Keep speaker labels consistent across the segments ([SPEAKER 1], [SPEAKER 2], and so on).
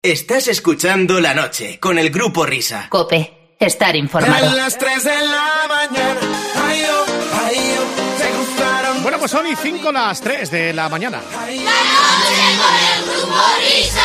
[SPEAKER 1] Estás escuchando La Noche con el Grupo Risa.
[SPEAKER 2] COPE. Estar informado.
[SPEAKER 3] A las 3 de la mañana. Ay, oh, se cruzaron.
[SPEAKER 4] Bueno, pues son y 5 las 3 de la mañana.
[SPEAKER 5] La noche con el Grupo Risa.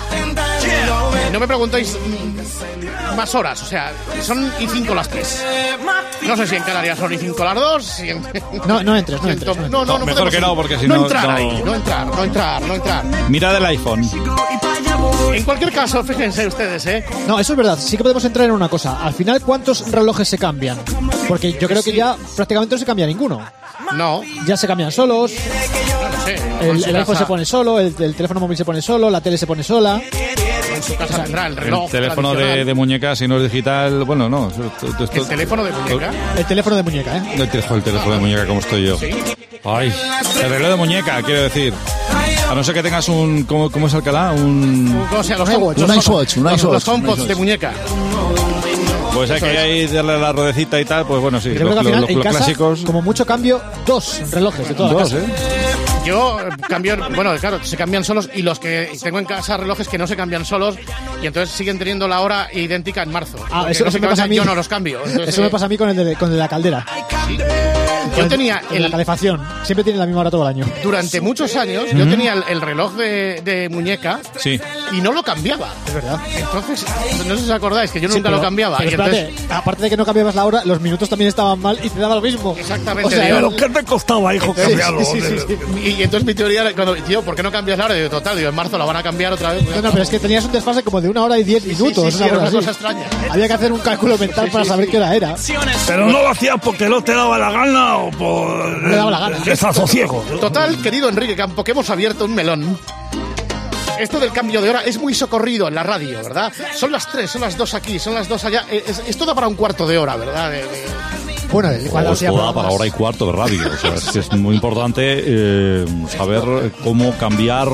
[SPEAKER 4] No me preguntéis más horas, o sea, son y 5 las 3. No sé si en Canarias son y 5 las 2. Si en...
[SPEAKER 6] No entres.
[SPEAKER 4] No,
[SPEAKER 7] mejor que no, porque si
[SPEAKER 4] no
[SPEAKER 7] no...
[SPEAKER 4] entrar ahí, no entrar.
[SPEAKER 7] Mira del iPhone.
[SPEAKER 4] En cualquier caso, fíjense ustedes,
[SPEAKER 6] No, eso es verdad. Sí que podemos entrar en una cosa. Al final, ¿cuántos relojes se cambian? Porque yo creo que ya prácticamente no se cambia ninguno.
[SPEAKER 4] No.
[SPEAKER 6] Ya se cambian solos.
[SPEAKER 4] No sé.
[SPEAKER 6] El iPhone se pone solo, el teléfono móvil se pone solo, la tele se pone sola.
[SPEAKER 4] En su casa tendrá el reloj.
[SPEAKER 7] El teléfono de muñeca, si no es digital, bueno, no.
[SPEAKER 4] ¿El teléfono de muñeca?
[SPEAKER 6] El teléfono de muñeca,
[SPEAKER 7] El teléfono de muñeca, como estoy yo.
[SPEAKER 4] ¿Sí?
[SPEAKER 7] Ay, el reloj de muñeca, quiero decir. A no ser que tengas un... ¿Cómo es Alcalá?
[SPEAKER 4] O sea, los HomePods de muñeca.
[SPEAKER 7] Pues hay que darle la ruedecita y tal, pues bueno, sí.
[SPEAKER 6] Creo que al final, en
[SPEAKER 7] los
[SPEAKER 6] casa,
[SPEAKER 7] clásicos.
[SPEAKER 6] como mucho cambio, 2 relojes de toda la casa.
[SPEAKER 4] Yo cambio, bueno, claro, se cambian solos y los que tengo en casa relojes que no se cambian solos y entonces siguen teniendo la hora idéntica en marzo.
[SPEAKER 6] Eso me pasa a mí.
[SPEAKER 4] Yo no los cambio. Entonces,
[SPEAKER 6] eso me pasa a mí con el de la caldera.
[SPEAKER 4] ¿Sí? Yo tenía
[SPEAKER 6] la calefacción, siempre tiene la misma hora todo el año.
[SPEAKER 4] Durante muchos años yo tenía el reloj de muñeca y no lo cambiaba.
[SPEAKER 6] Es verdad.
[SPEAKER 4] Entonces, no sé si os acordáis que yo nunca lo cambiaba.
[SPEAKER 6] Pero espérate, aparte de que no cambiabas la hora, los minutos también estaban mal y te daba lo mismo.
[SPEAKER 4] Exactamente.
[SPEAKER 6] O sea,
[SPEAKER 4] pero
[SPEAKER 8] ¿qué te costaba, hijo, cambiarlo?
[SPEAKER 4] Sí. Y entonces mi teoría era, tío, ¿por qué no cambias la hora? Digo, total, en marzo la van a cambiar otra vez.
[SPEAKER 6] No, pero es que tenías un desfase como de 1 hora y 10 minutos.
[SPEAKER 4] Sí, era una cosa extraña.
[SPEAKER 6] Había que hacer un cálculo mental para saber qué hora era.
[SPEAKER 8] Pero no lo hacías porque no te daba la gana o por...
[SPEAKER 6] No le daba la gana.
[SPEAKER 8] Desasosiego.
[SPEAKER 4] Total, querido Enrique Campo, que hemos abierto un melón. Esto del cambio de hora es muy socorrido en la radio, ¿verdad? Son las 3, son las 2 aquí, son las 2 allá. Es todo para un cuarto de hora, ¿verdad?
[SPEAKER 6] Bueno, cuando
[SPEAKER 7] es toda para hora y cuarto de radio. O sea, es muy importante saber cómo cambiar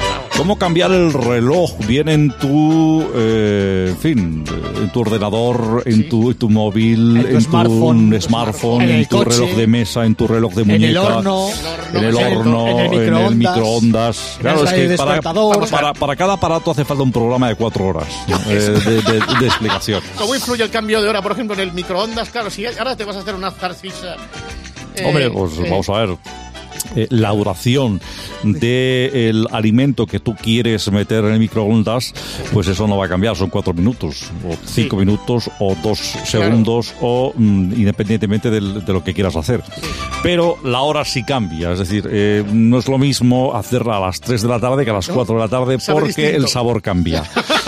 [SPEAKER 7] el reloj bien en tu, en tu ordenador, en tu móvil, en tu smartphone, en tu reloj de mesa, en tu reloj de muñeca,
[SPEAKER 6] en el horno,
[SPEAKER 7] en el microondas. Claro, es que para cada aparato hace falta un programa de 4 horas de explicación.
[SPEAKER 4] ¿Cómo influye el cambio de hora, por ejemplo, en el microondas? Claro, si ahora te vas a hacer una zarcisa.
[SPEAKER 7] Hombre, pues vamos a ver. La duración del alimento que tú quieres meter en el microondas, pues eso no va a cambiar, son 4 minutos, o 5 minutos, o 2 segundos, o independientemente de lo que quieras hacer. Pero la hora sí cambia, es decir, no es lo mismo hacerla a las 3 de la tarde que a las 4 de la tarde, porque el sabor cambia.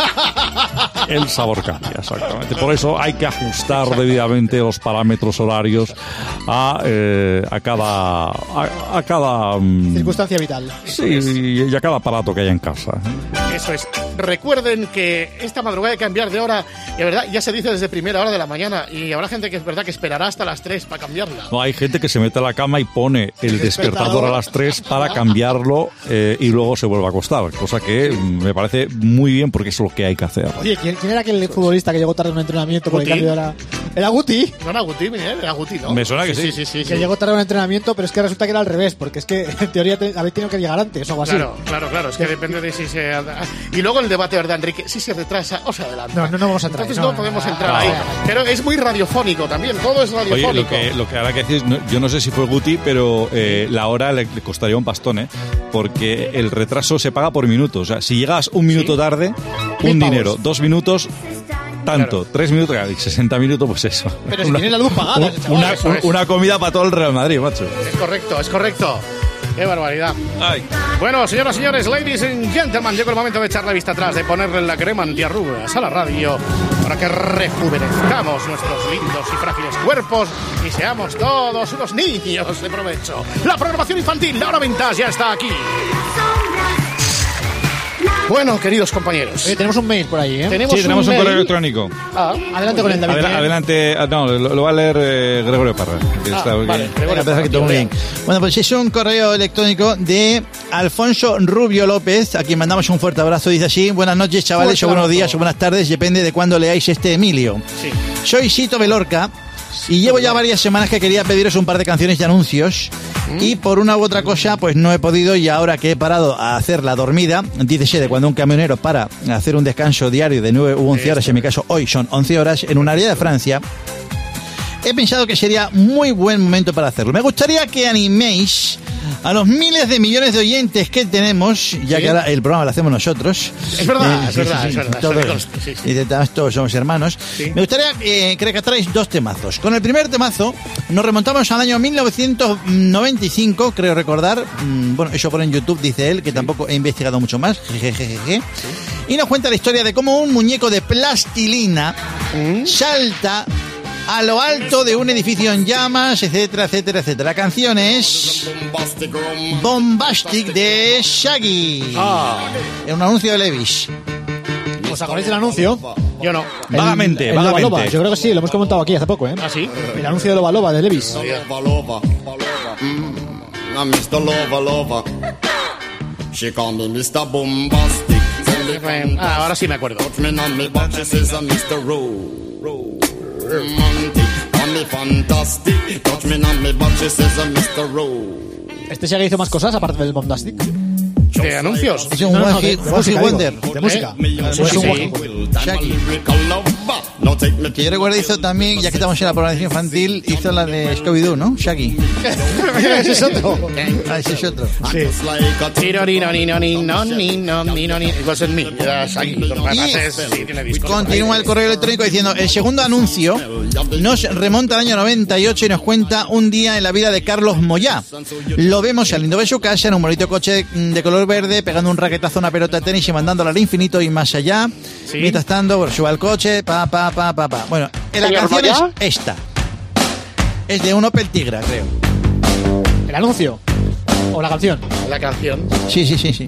[SPEAKER 7] El sabor cambia, exactamente. Por eso hay que ajustar debidamente los parámetros horarios a cada
[SPEAKER 6] circunstancia vital.
[SPEAKER 7] Sí, y a cada aparato que haya en casa.
[SPEAKER 4] Eso es. Recuerden que esta madrugada hay que cambiar de hora, de verdad, ya se dice desde primera hora de la mañana, y habrá gente que es verdad que esperará hasta las 3 para cambiarla.
[SPEAKER 7] No, hay gente que se mete a la cama y pone el despertador a las 3 para cambiarlo y luego se vuelve a acostar, cosa que me parece muy bien porque es lo que hay que hacer.
[SPEAKER 6] Oye, ¿quién era aquel futbolista que llegó tarde a un entrenamiento por el cambio de hora? ¿Era Guti?
[SPEAKER 4] No era Guti, era Guti, ¿no?
[SPEAKER 7] Me suena que sí.
[SPEAKER 6] Que llegó tarde a un entrenamiento, pero es que resulta que era al revés, porque es que en teoría habéis tenido que llegar antes o algo así.
[SPEAKER 4] Claro, es que depende de si se... Y luego el debate, ¿verdad, Enrique? Si se retrasa o se adelanta.
[SPEAKER 6] No vamos a entrar.
[SPEAKER 4] Entonces no podemos entrar ahí. Pero es muy radiofónico también, todo es radiofónico.
[SPEAKER 7] Oye, lo que ahora que decís, yo no sé si fue Guti, pero la hora le costaría un pastón, porque el retraso se paga por minutos. O sea, si llegas un minuto tarde, un dinero, 2 minutos... Tanto, 3 minutos, 60 minutos, pues eso.
[SPEAKER 6] Pero si tiene la luz pagada.
[SPEAKER 7] Una comida para todo el Real Madrid, macho.
[SPEAKER 4] Es correcto. ¡Qué barbaridad! Ay. Bueno, señoras y señores, ladies and gentlemen, llegó el momento de echar la vista atrás, de ponerle la crema antiarrugas a la radio para que rejuvenezcamos nuestros lindos y frágiles cuerpos y seamos todos unos niños de provecho. La programación infantil, la hora vintage, ya está aquí. Bueno, queridos compañeros.
[SPEAKER 6] Tenemos un mail por ahí, ¿eh?
[SPEAKER 7] Tenemos un correo electrónico.
[SPEAKER 6] Adelante con el David.
[SPEAKER 7] Adelante, no, lo va a leer Gregorio Parra.
[SPEAKER 9] Vale, perfecto, muy bien. Bueno, pues es un correo electrónico de Alfonso Rubio López, a quien mandamos un fuerte abrazo. Dice así: buenas noches, chavales, o buenos días, o buenas tardes, depende de cuándo leáis este Emilio. Sí. Soy Sito Belorca Y llevo ya varias semanas que quería pediros un par de canciones de anuncios y por una u otra cosa pues no he podido, y ahora que he parado a hacer la dormida, dícese de cuando un camionero para hacer un descanso diario de 9 u 11 horas, en mi caso hoy son 11 horas, en un área de Francia, he pensado que sería muy buen momento para hacerlo. Me gustaría que animéis a los miles de millones de oyentes que tenemos, ya que ahora el programa lo hacemos nosotros.
[SPEAKER 4] Es verdad, es verdad.
[SPEAKER 9] Todos somos hermanos. Sí. Me gustaría que rescatáis dos temazos. Con el primer temazo nos remontamos al año 1995, creo recordar. Bueno, eso pone en YouTube, dice él, que tampoco he investigado mucho más. Y nos cuenta la historia de cómo un muñeco de plastilina salta a lo alto de un edificio en llamas, etcétera, etcétera, etcétera. La canción es Bombastic de Shaggy. En un anuncio de Levi's.
[SPEAKER 6] ¿Os acordáis del anuncio?
[SPEAKER 4] Yo no.
[SPEAKER 7] Vagamente.
[SPEAKER 6] Loba Loba. Yo creo que sí, lo hemos comentado aquí hace poco, ¿eh?
[SPEAKER 4] ¿Ah, sí?
[SPEAKER 6] El anuncio de Loba Loba de Levi's.
[SPEAKER 4] Ahora sí me acuerdo.
[SPEAKER 6] Este Shaggy hizo más cosas aparte del Bombastic.
[SPEAKER 4] ¿De anuncios?
[SPEAKER 9] Es un Wonder.
[SPEAKER 6] De música.
[SPEAKER 9] Shaggy. Que yo recuerdo hizo también, ya que estamos en la programación infantil, hizo la de Scooby-Doo, ¿no? Shaggy.
[SPEAKER 6] Ese es otro.
[SPEAKER 9] Ese es otro.
[SPEAKER 6] Sí.
[SPEAKER 4] Igual es mí.
[SPEAKER 9] Continúa el correo electrónico diciendo: el segundo anuncio nos remonta al año 98 y nos cuenta un día en la vida de Carlos Moyá. Lo vemos saliendo de su casa en un bonito coche de color verde, pegando un raquetazo a una pelota de tenis y mandándola al infinito y más allá. ¿Sí? Mientras tanto, bueno, sube al coche, Bueno, la canción es esta. Es de un Opel Tigra, creo.
[SPEAKER 6] ¿El anuncio? ¿O la canción?
[SPEAKER 4] La canción.
[SPEAKER 9] Sí.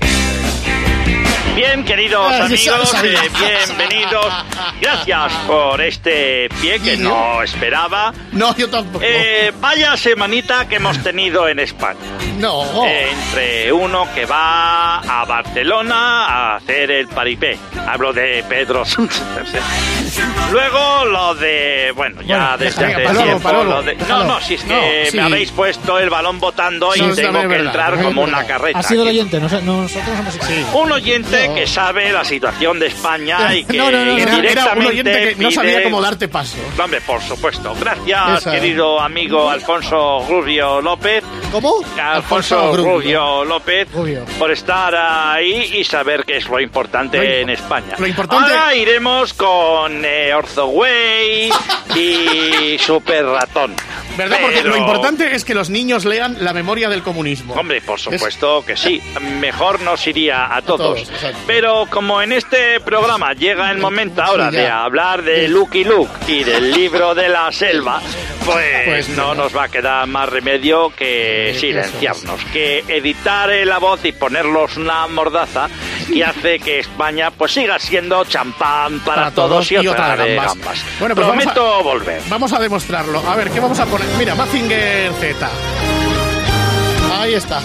[SPEAKER 10] Bien, queridos amigos, bienvenidos. Gracias por este pie que no esperaba.
[SPEAKER 4] No, yo tampoco.
[SPEAKER 10] Vaya semanita que hemos tenido en España.
[SPEAKER 4] No.
[SPEAKER 10] Entre uno que va a Barcelona a hacer el paripé. Hablo de Pedro Sánchez. Luego lo de... Bueno, ya desde hace tiempo... No, si es que me habéis puesto el balón botando y tengo que entrar como una carreta.
[SPEAKER 6] Ha sido el oyente, nosotros hemos...
[SPEAKER 10] Un oyente que sabe la situación de España y que directamente
[SPEAKER 4] era un oyente que no sabía cómo darte paso.
[SPEAKER 10] Hombre, por supuesto. Gracias, querido amigo Alfonso Rubio López.
[SPEAKER 6] ¿Cómo?
[SPEAKER 10] Alfonso Rubio López, por estar ahí y saber qué es lo importante en España.
[SPEAKER 4] Lo importante...
[SPEAKER 10] Ahora iremos con Orzoway y Super Ratón.
[SPEAKER 4] ¿Verdad? Porque lo importante es que los niños lean La memoria del comunismo.
[SPEAKER 10] Hombre, por supuesto que sí. Mejor nos iría a todos. Pero como en este programa llega el momento ahora de hablar de Lucky Luke y del libro de la selva, pues no nos va a quedar más remedio que silenciarnos, que editar la voz y ponerlos una mordaza que hace que España pues siga siendo champán para todos y otra de gambas.
[SPEAKER 4] Bueno, pues
[SPEAKER 10] prometo volver.
[SPEAKER 4] Vamos a demostrarlo. A ver, ¿qué vamos a poner? Mira, Mazinger Z. Ahí está.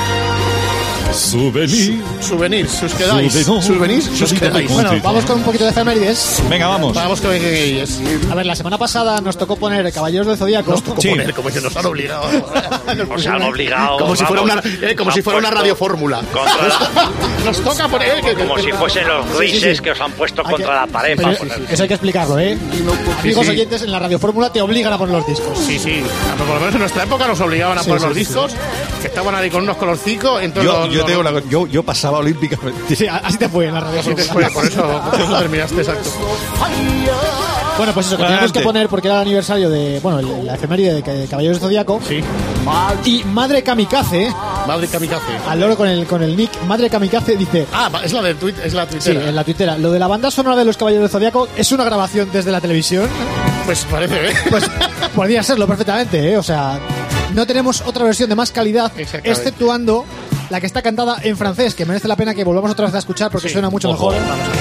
[SPEAKER 4] Souvenirs, os quedáis. Souvenirs, os quedáis.
[SPEAKER 6] Bueno, vamos con un poquito de efemérides.
[SPEAKER 7] Venga, vamos.
[SPEAKER 4] Vamos con efemérides.
[SPEAKER 6] A ver, la semana pasada nos tocó poner Caballeros del Zodíaco.
[SPEAKER 4] Nos tocó poner, como que nos han obligado.
[SPEAKER 10] Nos han obligado.
[SPEAKER 4] Como si fuera una radiofórmula. Nos toca poner...
[SPEAKER 10] Como si fuesen los grises que os han puesto contra la pared.
[SPEAKER 6] Eso hay que explicarlo, ¿eh? Amigos oyentes, en la radiofórmula te obligan a poner los discos.
[SPEAKER 4] Sí. Por lo menos en nuestra época nos obligaban a poner los discos, que estaban ahí con unos colorcicos.
[SPEAKER 7] Yo pasaba olímpicamente.
[SPEAKER 6] Sí, así te fue en la radio.
[SPEAKER 4] Por eso terminaste, exacto.
[SPEAKER 6] Bueno, pues eso, que teníamos que poner porque era el aniversario de... Bueno, la efeméride de Caballeros del Zodíaco.
[SPEAKER 4] Sí.
[SPEAKER 6] Y Madre Kamikaze. Al loro con el nick Madre Kamikaze dice...
[SPEAKER 4] Es la de es la tuitera.
[SPEAKER 6] Sí, en la tuitera. Lo de la banda sonora de los Caballeros del Zodíaco es una grabación desde la televisión.
[SPEAKER 4] Pues parece, ¿eh?
[SPEAKER 6] Pues podría serlo perfectamente, ¿eh? O sea, no tenemos otra versión de más calidad, exceptuando la que está cantada en francés, que merece la pena que volvamos otra vez a escuchar porque suena mucho mejor.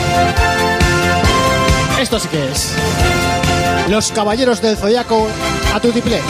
[SPEAKER 6] Esto sí que es Los Caballeros del Zodíaco a tutiplé.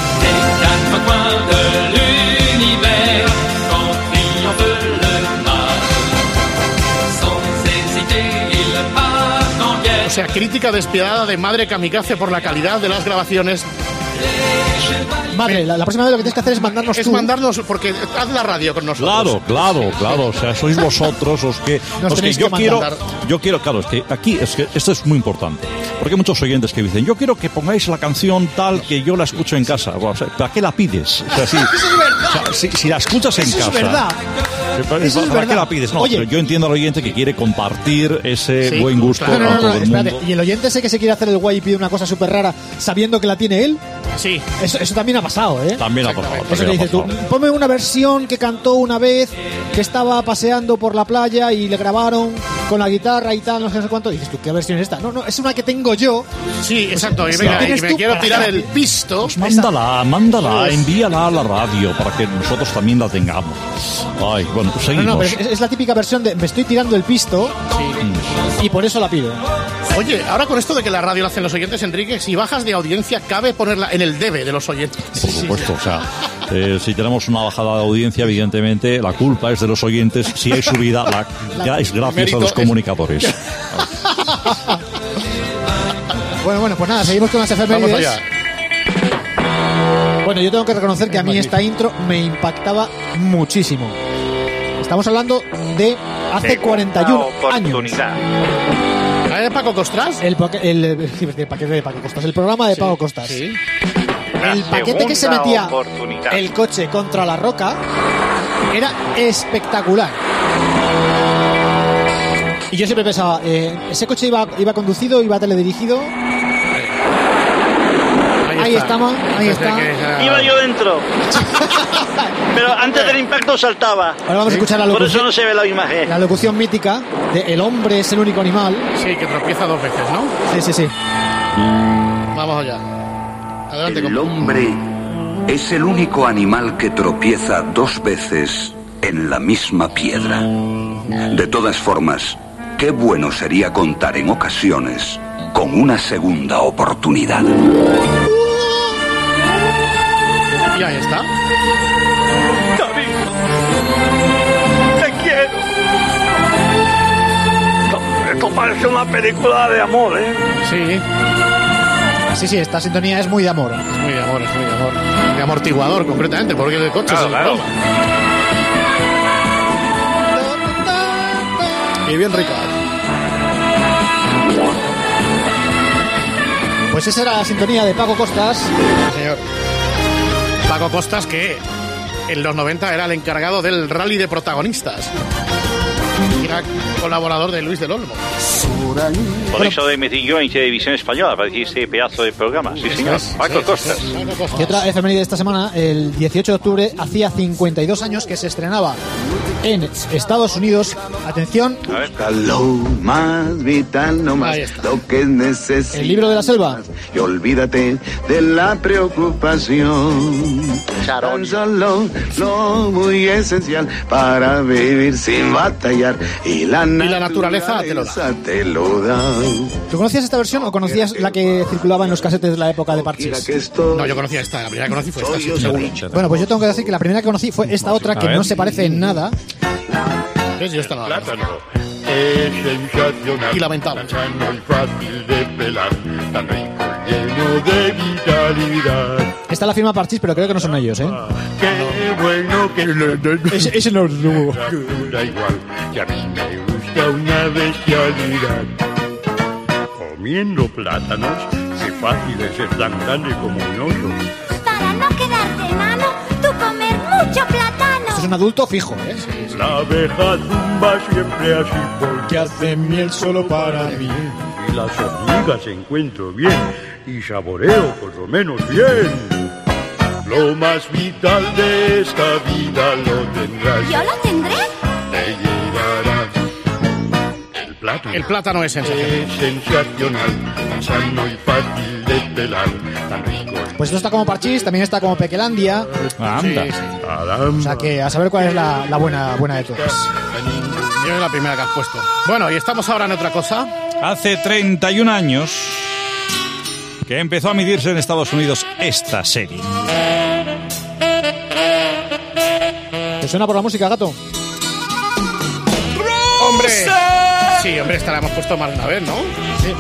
[SPEAKER 4] O sea, crítica despiadada de madre kamikaze por la calidad de las grabaciones.
[SPEAKER 6] Madre, la próxima vez lo que tienes que hacer es mandarnos
[SPEAKER 4] Es mandarnos, porque haz la radio con nosotros.
[SPEAKER 7] Claro. O sea, sois vosotros los que yo quiero, claro, es que aquí esto es muy importante. Porque hay muchos oyentes que dicen, yo quiero que pongáis la canción tal que yo la escucho en casa. Bueno, o sea, ¿para qué la pides? O sea, si la escuchas en casa.
[SPEAKER 6] Eso es verdad.
[SPEAKER 7] ¿Para qué la pides? No,
[SPEAKER 6] Oye,
[SPEAKER 7] pero yo entiendo al oyente que quiere compartir ese buen gusto a todo el mundo.
[SPEAKER 6] Espérate. ¿Y el oyente ese que se quiere hacer el guay y pide una cosa súper rara sabiendo que la tiene él?
[SPEAKER 4] Sí.
[SPEAKER 6] Eso también ha pasado, ¿eh?
[SPEAKER 7] También ha pasado.
[SPEAKER 6] Eso que dices tú, ponme una versión que cantó una vez, que estaba paseando por la playa y le grabaron con la guitarra y tal, no sé cuánto. Y dices tú, ¿qué versión es esta? No, es una que tengo yo.
[SPEAKER 4] Sí, exacto. Y venga, y me quiero tirar el pisto.
[SPEAKER 7] Pues mándala, envíala a la radio para que nosotros también la tengamos. Ay, bueno, pues seguimos.
[SPEAKER 6] No, pero es la típica versión de me estoy tirando el pisto y por eso la pido.
[SPEAKER 4] Oye, ahora con esto de que la radio la hacen los oyentes, Enrique, si bajas de audiencia, cabe ponerla en el debe de los oyentes.
[SPEAKER 7] Por supuesto, o sea, si tenemos una bajada de audiencia, evidentemente la culpa es de los oyentes. Si hay subida, es gracias a los comunicadores.
[SPEAKER 6] Bueno, pues nada, seguimos con las efemérides.
[SPEAKER 4] Vamos allá.
[SPEAKER 6] Bueno, yo tengo que reconocer que a mí esta intro me impactaba muchísimo. Estamos hablando de hace 41 años.
[SPEAKER 4] ¿La de Paco Costras?
[SPEAKER 6] El paquete de Paco Costas, el programa de Paco Costas.
[SPEAKER 4] Sí.
[SPEAKER 6] El paquete que se metía el coche contra la roca era espectacular. Y yo siempre pensaba, ese coche iba conducido, iba teledirigido. Ahí está.
[SPEAKER 10] Iba yo dentro. Pero antes del impacto saltaba.
[SPEAKER 6] Ahora vamos a escuchar la locución.
[SPEAKER 10] Por eso no se ve la imagen.
[SPEAKER 6] La locución mítica de el hombre es el único animal.
[SPEAKER 4] Sí, que tropieza 2 veces, ¿no?
[SPEAKER 6] Sí.
[SPEAKER 4] Vamos allá. Adelante.
[SPEAKER 11] El hombre es el único animal que tropieza 2 veces en la misma piedra. De todas formas, qué bueno sería contar en ocasiones con una segunda oportunidad.
[SPEAKER 4] Y ahí está.
[SPEAKER 10] Cariño, te quiero. Esto parece una película de amor, ¿eh?
[SPEAKER 6] Sí, esta sintonía es muy de amor.
[SPEAKER 4] Es muy de amor. De amortiguador, concretamente, porque el coche es el problema. Y bien rica.
[SPEAKER 6] Pues esa era la sintonía de Paco Costas.
[SPEAKER 4] Sí, señor. Paco Costas, que en los 90 era el encargado del rally de protagonistas. Era colaborador de Luis del Olmo.
[SPEAKER 10] Por eso me metió en Televisión Española para decir ese pedazo de programa. Sí, señor. Paco Costas.
[SPEAKER 6] Y otra efeméride de esta semana, el 18 de octubre, hacía 52 años que se estrenaba en Estados Unidos. Atención.
[SPEAKER 12] Lo más vital, no más lo que necesitas.
[SPEAKER 6] El libro de la selva.
[SPEAKER 12] Y olvídate de la preocupación. Tan solo lo muy esencial para vivir sin batallar. Y la
[SPEAKER 4] naturaleza te lo da.
[SPEAKER 6] ¿Tú conocías esta versión o conocías la que circulaba en los casetes de la época de Parchís?
[SPEAKER 4] No, yo conocía esta. La primera que conocí fue esta, seguro.
[SPEAKER 6] Bueno, pues yo tengo que decir que la primera que conocí fue esta otra, que no se parece en nada.
[SPEAKER 4] ¿Ves? Yo esta no la conozco.
[SPEAKER 13] Es sensacional,
[SPEAKER 4] y lamentable.
[SPEAKER 13] Muy fácil de pelar, tan rico, lleno de vitalidad.
[SPEAKER 6] Esta la firma Parchís, pero creo que no son ellos, ¿eh?
[SPEAKER 13] Qué bueno que
[SPEAKER 6] ese no es nuevo.
[SPEAKER 13] Da igual, que a mí me gusta una bestialidad. Comiendo plátanos, qué fácil es ser tan grande como un oso.
[SPEAKER 5] Para no quedarte enano, tú comer mucho plátano.
[SPEAKER 6] Esto es un adulto fijo, ¿eh?
[SPEAKER 13] Sí. La abeja zumba siempre así porque hace miel solo para mí. Y las hormigas encuentro bien y saboreo por lo menos bien. Lo más vital de esta vida lo tendrás.
[SPEAKER 5] ¿Yo lo tendré?
[SPEAKER 13] Te llevarás.
[SPEAKER 4] El plátano es sensacional.
[SPEAKER 13] Es sensacional, sano y fácil de pelar, tan rico.
[SPEAKER 6] Pues esto está como Parchís, también está como Pequelandia.
[SPEAKER 4] Sí.
[SPEAKER 6] O sea que a saber cuál es la buena de todas.
[SPEAKER 4] Yo es la primera que has puesto. Bueno, y estamos ahora en otra cosa.
[SPEAKER 7] Hace 31 años que empezó a medirse en Estados Unidos esta serie.
[SPEAKER 6] ¿Te suena por la música, gato?
[SPEAKER 4] ¡Hombre! Sí, hombre, esta la hemos puesto más de una vez, ¿no?
[SPEAKER 6] Sí.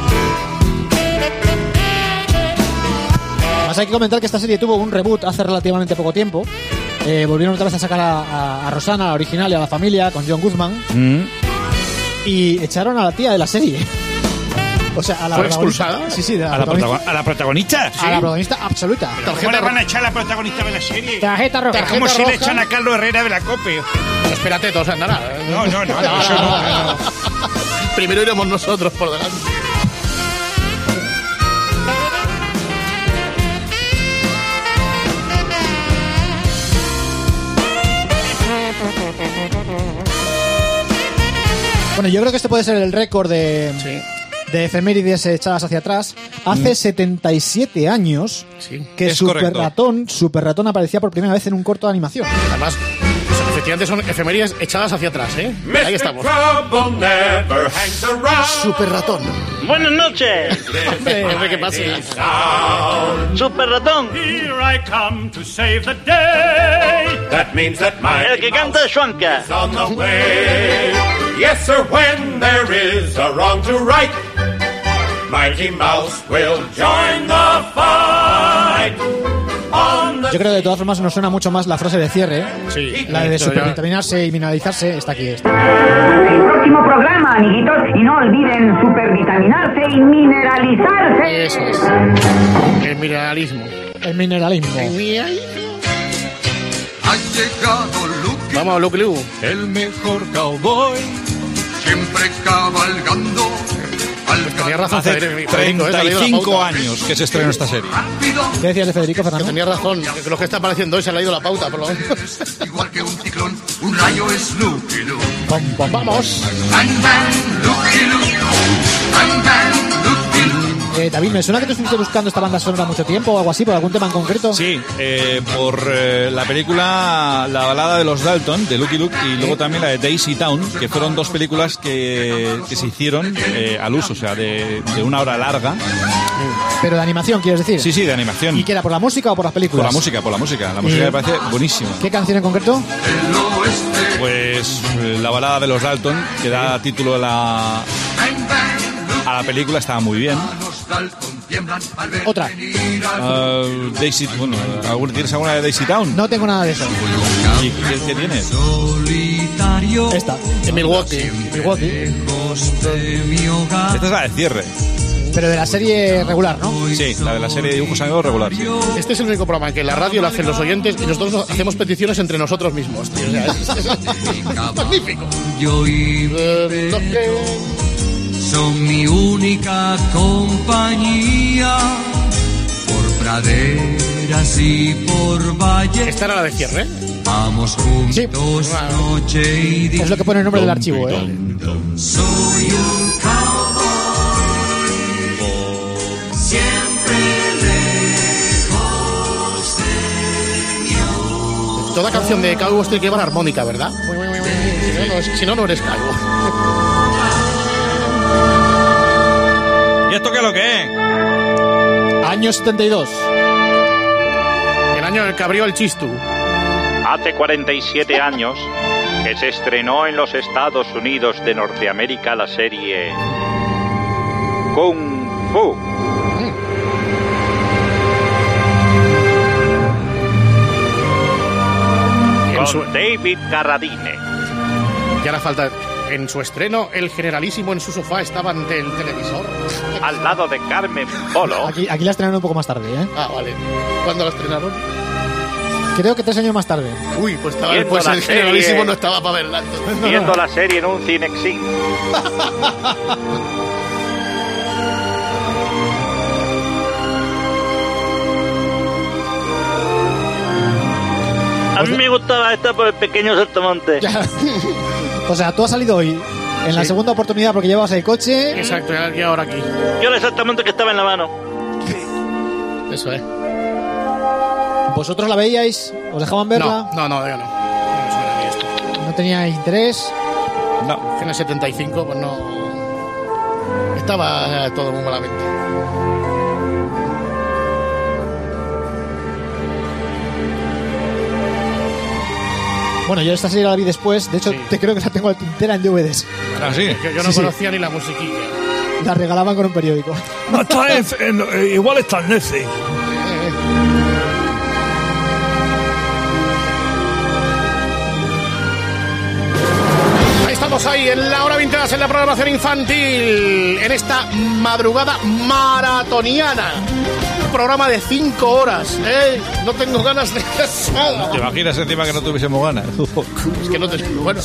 [SPEAKER 6] Además hay que comentar que esta serie tuvo un reboot hace relativamente poco tiempo. Volvieron otra vez a sacar a Rosana, la original, y a la familia con John Goodman. Y echaron a la tía de la serie. O sea, a la
[SPEAKER 4] ¿Fue expulsada?
[SPEAKER 6] Sí,
[SPEAKER 8] ¿A la protagonista?
[SPEAKER 6] A la protagonista absoluta.
[SPEAKER 8] ¿Cómo le van a echar a la protagonista de la serie?
[SPEAKER 6] Tarjeta roja.
[SPEAKER 8] Es como si le echan a Carlos Herrera de la COPE.
[SPEAKER 4] Pero espérate, todos andará.
[SPEAKER 8] No. Eso no.
[SPEAKER 4] Primero iremos nosotros por delante.
[SPEAKER 6] Bueno, yo creo que este puede ser el récord de efemérides echadas hacia atrás. Hace 77 años que Super Ratón aparecía por primera vez en un corto de animación.
[SPEAKER 4] Además, efectivamente son efemérides echadas hacia atrás, ¿eh? Ahí estamos. Super Ratón.
[SPEAKER 10] Buenas noches.
[SPEAKER 4] ¿Qué pasa?
[SPEAKER 10] Super Ratón. El que canta Schwanka.
[SPEAKER 3] Yes, sir, when there is a wrong to right, Mighty Mouse will join the fight.
[SPEAKER 6] Yo creo que de todas formas nos suena mucho más la frase de cierre.
[SPEAKER 4] Sí.
[SPEAKER 6] La de supervitaminarse y mineralizarse está aquí.
[SPEAKER 14] El próximo programa, amiguitos, y no olviden supervitaminarse y mineralizarse.
[SPEAKER 4] Eso es. El mineralismo.
[SPEAKER 6] El mineralismo.
[SPEAKER 3] Ha llegado Lucky.
[SPEAKER 4] Vamos, Lucky Luke.
[SPEAKER 3] El mejor cowboy. Siempre cabalgando.
[SPEAKER 4] Tenía razón,
[SPEAKER 7] Hace
[SPEAKER 4] Federico,
[SPEAKER 7] 35 años que se estrenó esta serie.
[SPEAKER 6] ¿Qué decías de Federico, Fernando?
[SPEAKER 4] Tenía razón, que lo que está apareciendo hoy se le ha ido la pauta, por lo menos.
[SPEAKER 3] Igual que un ciclón, un rayo es Lucky Luke.
[SPEAKER 4] Vamos.
[SPEAKER 3] Bang, bang, Lucky Luke. Bang, bang, Lucky Luke.
[SPEAKER 6] David, me suena que tú estuviste buscando esta banda sonora mucho tiempo o algo así, por algún tema en concreto.
[SPEAKER 7] Sí, por la película La balada de los Dalton, de Lucky Luke, y luego también la de Daisy Town, que fueron dos películas que se hicieron al uso, o sea, de una hora larga.
[SPEAKER 6] Pero de animación, ¿quieres decir?
[SPEAKER 7] Sí, de animación.
[SPEAKER 6] ¿Y qué era, por la música o por las películas?
[SPEAKER 7] Por la música. La música me parece buenísima.
[SPEAKER 6] ¿Qué canción en concreto?
[SPEAKER 7] Pues la balada de los Dalton, que da título a la película, estaba muy bien.
[SPEAKER 6] Otra.
[SPEAKER 7] Daisy, bueno, ¿tienes alguna de Daisy Town?
[SPEAKER 6] No tengo nada de eso.
[SPEAKER 7] ¿Y qué tienes?
[SPEAKER 6] Esta.
[SPEAKER 4] En Milwaukee.
[SPEAKER 7] Esta es la de cierre.
[SPEAKER 6] Pero de la serie regular, ¿no?
[SPEAKER 7] Sí, la de la serie de dibujos animados regular, sí.
[SPEAKER 4] Este es el único programa en que la radio lo hacen los oyentes y nosotros hacemos peticiones entre nosotros mismos, tío. O sea, es magnífico.
[SPEAKER 3] Son mi única compañía por praderas y por valles.
[SPEAKER 4] ¿Esta era la de cierre?
[SPEAKER 3] Vamos juntos,
[SPEAKER 6] sí.
[SPEAKER 3] Noche y día.
[SPEAKER 6] Es lo que pone el nombre del archivo, ¿eh?
[SPEAKER 3] Soy un cowboy, siempre lejos de mi hogar.
[SPEAKER 4] Toda canción de Cowboys tiene que llevar armónica, ¿verdad? Si no, no eres calvo.
[SPEAKER 7] ¿Y esto qué es lo que es?
[SPEAKER 6] Año 72.
[SPEAKER 4] El año en el que abrió el Chistu.
[SPEAKER 10] Hace 47 años que se estrenó en los Estados Unidos de Norteamérica la serie Kung Fu. Con David Carradine.
[SPEAKER 4] Y ahora falta... En su estreno, el generalísimo en su sofá estaba ante el televisor.
[SPEAKER 10] Al lado de Carmen Polo.
[SPEAKER 6] Aquí la estrenaron un poco más tarde, ¿eh?
[SPEAKER 4] Ah, vale. ¿Cuándo la estrenaron?
[SPEAKER 6] Creo que 3 años más tarde.
[SPEAKER 4] Uy, pues el generalísimo no estaba para verla.
[SPEAKER 10] Viendo la serie en un Cinexin. A mí me gustaba esta por el pequeño saltamonte.
[SPEAKER 6] O sea, tú has salido hoy en la segunda oportunidad porque llevabas el coche.
[SPEAKER 4] Exacto, y ahora aquí.
[SPEAKER 10] Yo el saltamonte que estaba en la mano.
[SPEAKER 4] Eso es.
[SPEAKER 6] ¿Vosotros la veíais? ¿Os dejaban verla?
[SPEAKER 4] No, yo no.
[SPEAKER 6] ¿No teníais interés?
[SPEAKER 4] No. En el 75, pues no. Estaba todo muy malamente.
[SPEAKER 6] Bueno, yo esta serie la vi después. De hecho, te creo que la tengo entera en DVDs.
[SPEAKER 7] ¿Ah, sí?
[SPEAKER 4] Yo no conocía ni la musiquilla.
[SPEAKER 6] La regalaban con un periódico.
[SPEAKER 8] No, está igual está en Netflix.
[SPEAKER 4] Estamos ahí en la hora vintage, en la programación infantil, en esta madrugada maratoniana. Un programa de 5 horas, no tengo ganas de nada.
[SPEAKER 7] ¿Te imaginas encima que no tuviésemos ganas?
[SPEAKER 4] Es que no te... Bueno,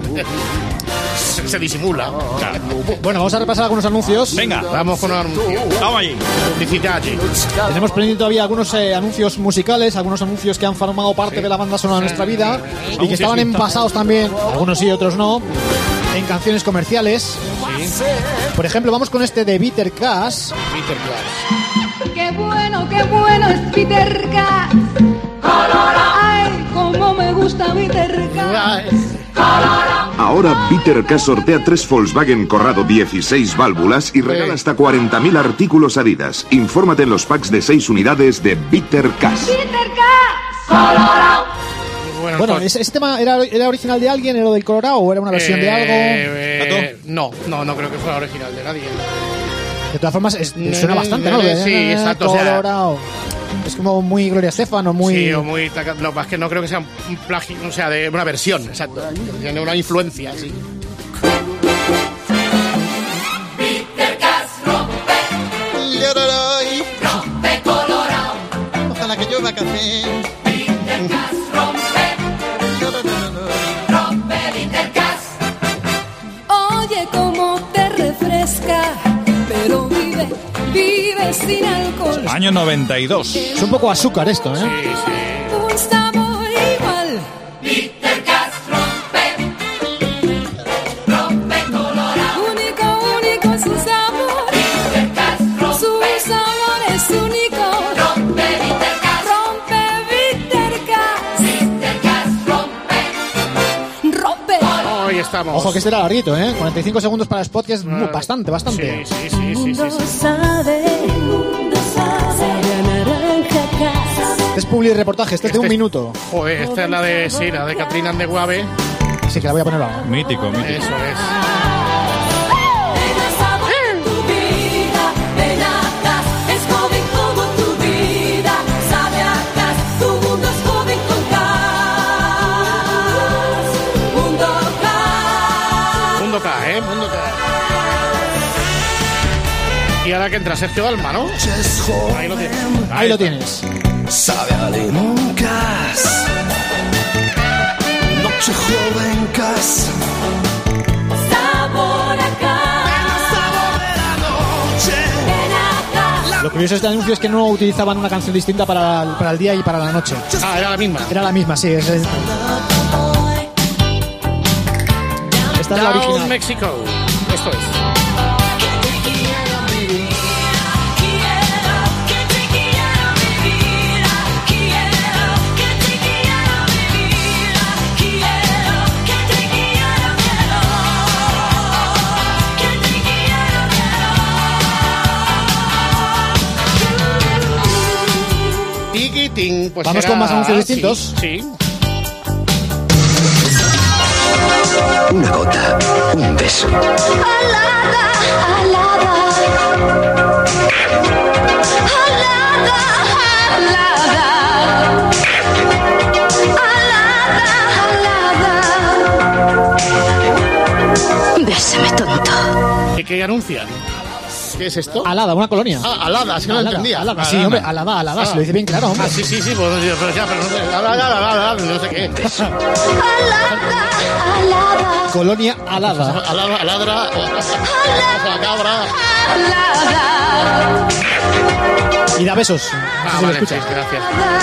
[SPEAKER 4] se disimula. Claro.
[SPEAKER 6] Bueno, vamos a repasar algunos anuncios.
[SPEAKER 7] Venga,
[SPEAKER 4] vamos con los anuncios.
[SPEAKER 7] Vamos allí.
[SPEAKER 4] Publicidad.
[SPEAKER 6] Tenemos pendiente todavía algunos anuncios musicales, algunos anuncios que han formado parte de la banda sonora de nuestra vida y que estaban envasados también, algunos sí, otros no, en canciones comerciales. Por ejemplo, vamos con este de Bitter Cash.
[SPEAKER 15] Qué bueno es Bitter Cash. Ay, cómo me gusta Bitter Cash.
[SPEAKER 16] Ahora Bitter Cash sortea 3 Volkswagen Corrado 16 válvulas y regala hasta 40.000 artículos Adidas. Infórmate en los packs de 6 unidades de Bitter Cash.
[SPEAKER 15] Bitter Cash.
[SPEAKER 6] Bueno, ¿ese tema era original de alguien? ¿Era del Colorado o era una versión de algo?
[SPEAKER 4] No creo que fuera original de nadie.
[SPEAKER 6] De todas formas, suena bastante, ¿no?
[SPEAKER 4] Sí, exacto.
[SPEAKER 6] Colorado. Es como muy Gloria Estefan o muy...
[SPEAKER 4] Sí, o muy... Lo más que no creo que sea un plagio, o sea, de una versión, exacto. Tiene una influencia, sí.
[SPEAKER 15] Bitter Cash rompe Colorado.
[SPEAKER 9] Ojalá que llueva café.
[SPEAKER 15] Bitter Cash rompe Bitter Cash. Oye, cómo te refresca, pero vive sin alcohol.
[SPEAKER 7] Año 92.
[SPEAKER 6] Es un poco azúcar esto, ¿eh?
[SPEAKER 4] Sí.
[SPEAKER 15] Un sabor igual. Bitter Cash rompe Colorado. Único su sabor. Bitter Cash rompe. Su sabor es único. Rompe Bitter Cash. Rompe Bitter Cash. Bitter Cash rompe.
[SPEAKER 4] Hoy estamos.
[SPEAKER 6] Ojo que este era larguito, ¿eh? 45 segundos para el spot, que es bastante.
[SPEAKER 4] Sí.
[SPEAKER 6] Es publi reportaje, este es de un minuto.
[SPEAKER 4] Joder, esta es la de Katrina and the Guave.
[SPEAKER 6] Sí, que la voy a poner ahora.
[SPEAKER 7] Mítico.
[SPEAKER 4] Eso es. Mundo K. Y ahora que entra Sergio Dalma, ¿no?
[SPEAKER 6] Ahí lo tienes.
[SPEAKER 17] Sabe a limón Cash. Noche joven Cash.
[SPEAKER 15] Sabor acá.
[SPEAKER 17] Sabor de la noche.
[SPEAKER 6] Lo curioso de este anuncio es que no utilizaban una canción distinta para el día y para la noche.
[SPEAKER 4] Era la misma.
[SPEAKER 6] Era la misma, sí. Esta es la original.
[SPEAKER 4] Down Mexico. Esto es. Pues
[SPEAKER 6] vamos con más anuncios distintos.
[SPEAKER 4] Sí.
[SPEAKER 17] Una gota, un beso.
[SPEAKER 15] Alada. Bésame, tonto.
[SPEAKER 4] ¿Qué anuncian? ¿Qué es esto?
[SPEAKER 6] Alada, una colonia.
[SPEAKER 4] Alada, es que no lo entendía.
[SPEAKER 6] Alada, sí, hombre, Alada, se lo dice bien claro, hombre.
[SPEAKER 4] Sí, pues pero no sé. Alada, no sé qué.
[SPEAKER 15] Alada.
[SPEAKER 6] Colonia Alada.
[SPEAKER 4] Aladra. La cabra.
[SPEAKER 15] Alada.
[SPEAKER 6] Y da besos.
[SPEAKER 4] Vale, sí, gracias.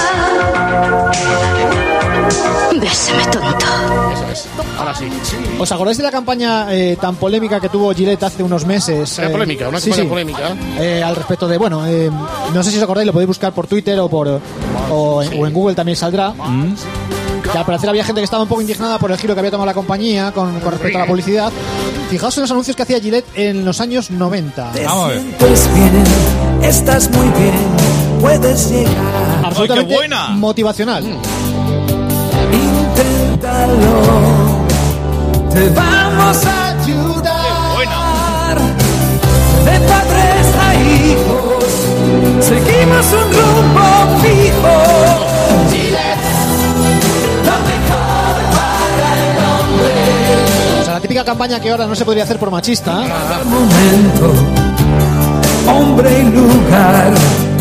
[SPEAKER 15] Bésame, tonto.
[SPEAKER 4] Eso es. Ahora sí.
[SPEAKER 6] ¿Os acordáis de la campaña tan polémica que tuvo Gillette hace unos meses?
[SPEAKER 4] Una campaña polémica.
[SPEAKER 6] Al respecto de, no sé si os acordáis, lo podéis buscar por Twitter o en Google también saldrá. Que al parecer había gente que estaba un poco indignada por el giro que había tomado la compañía con respecto a la publicidad. Fijaos en los anuncios que hacía Gillette en los años 90.
[SPEAKER 17] Vamos a ver. Sientes bien, estás muy bien, puedes llegar.
[SPEAKER 6] Absolutamente motivacional.
[SPEAKER 17] Inténtalo, te vamos a ayudar. De padres a hijos, seguimos un rumbo fijo. Gillette, lo mejor para el hombre.
[SPEAKER 6] O sea, la típica campaña que ahora no se podría hacer por machista.
[SPEAKER 17] Momento, hombre y lugar.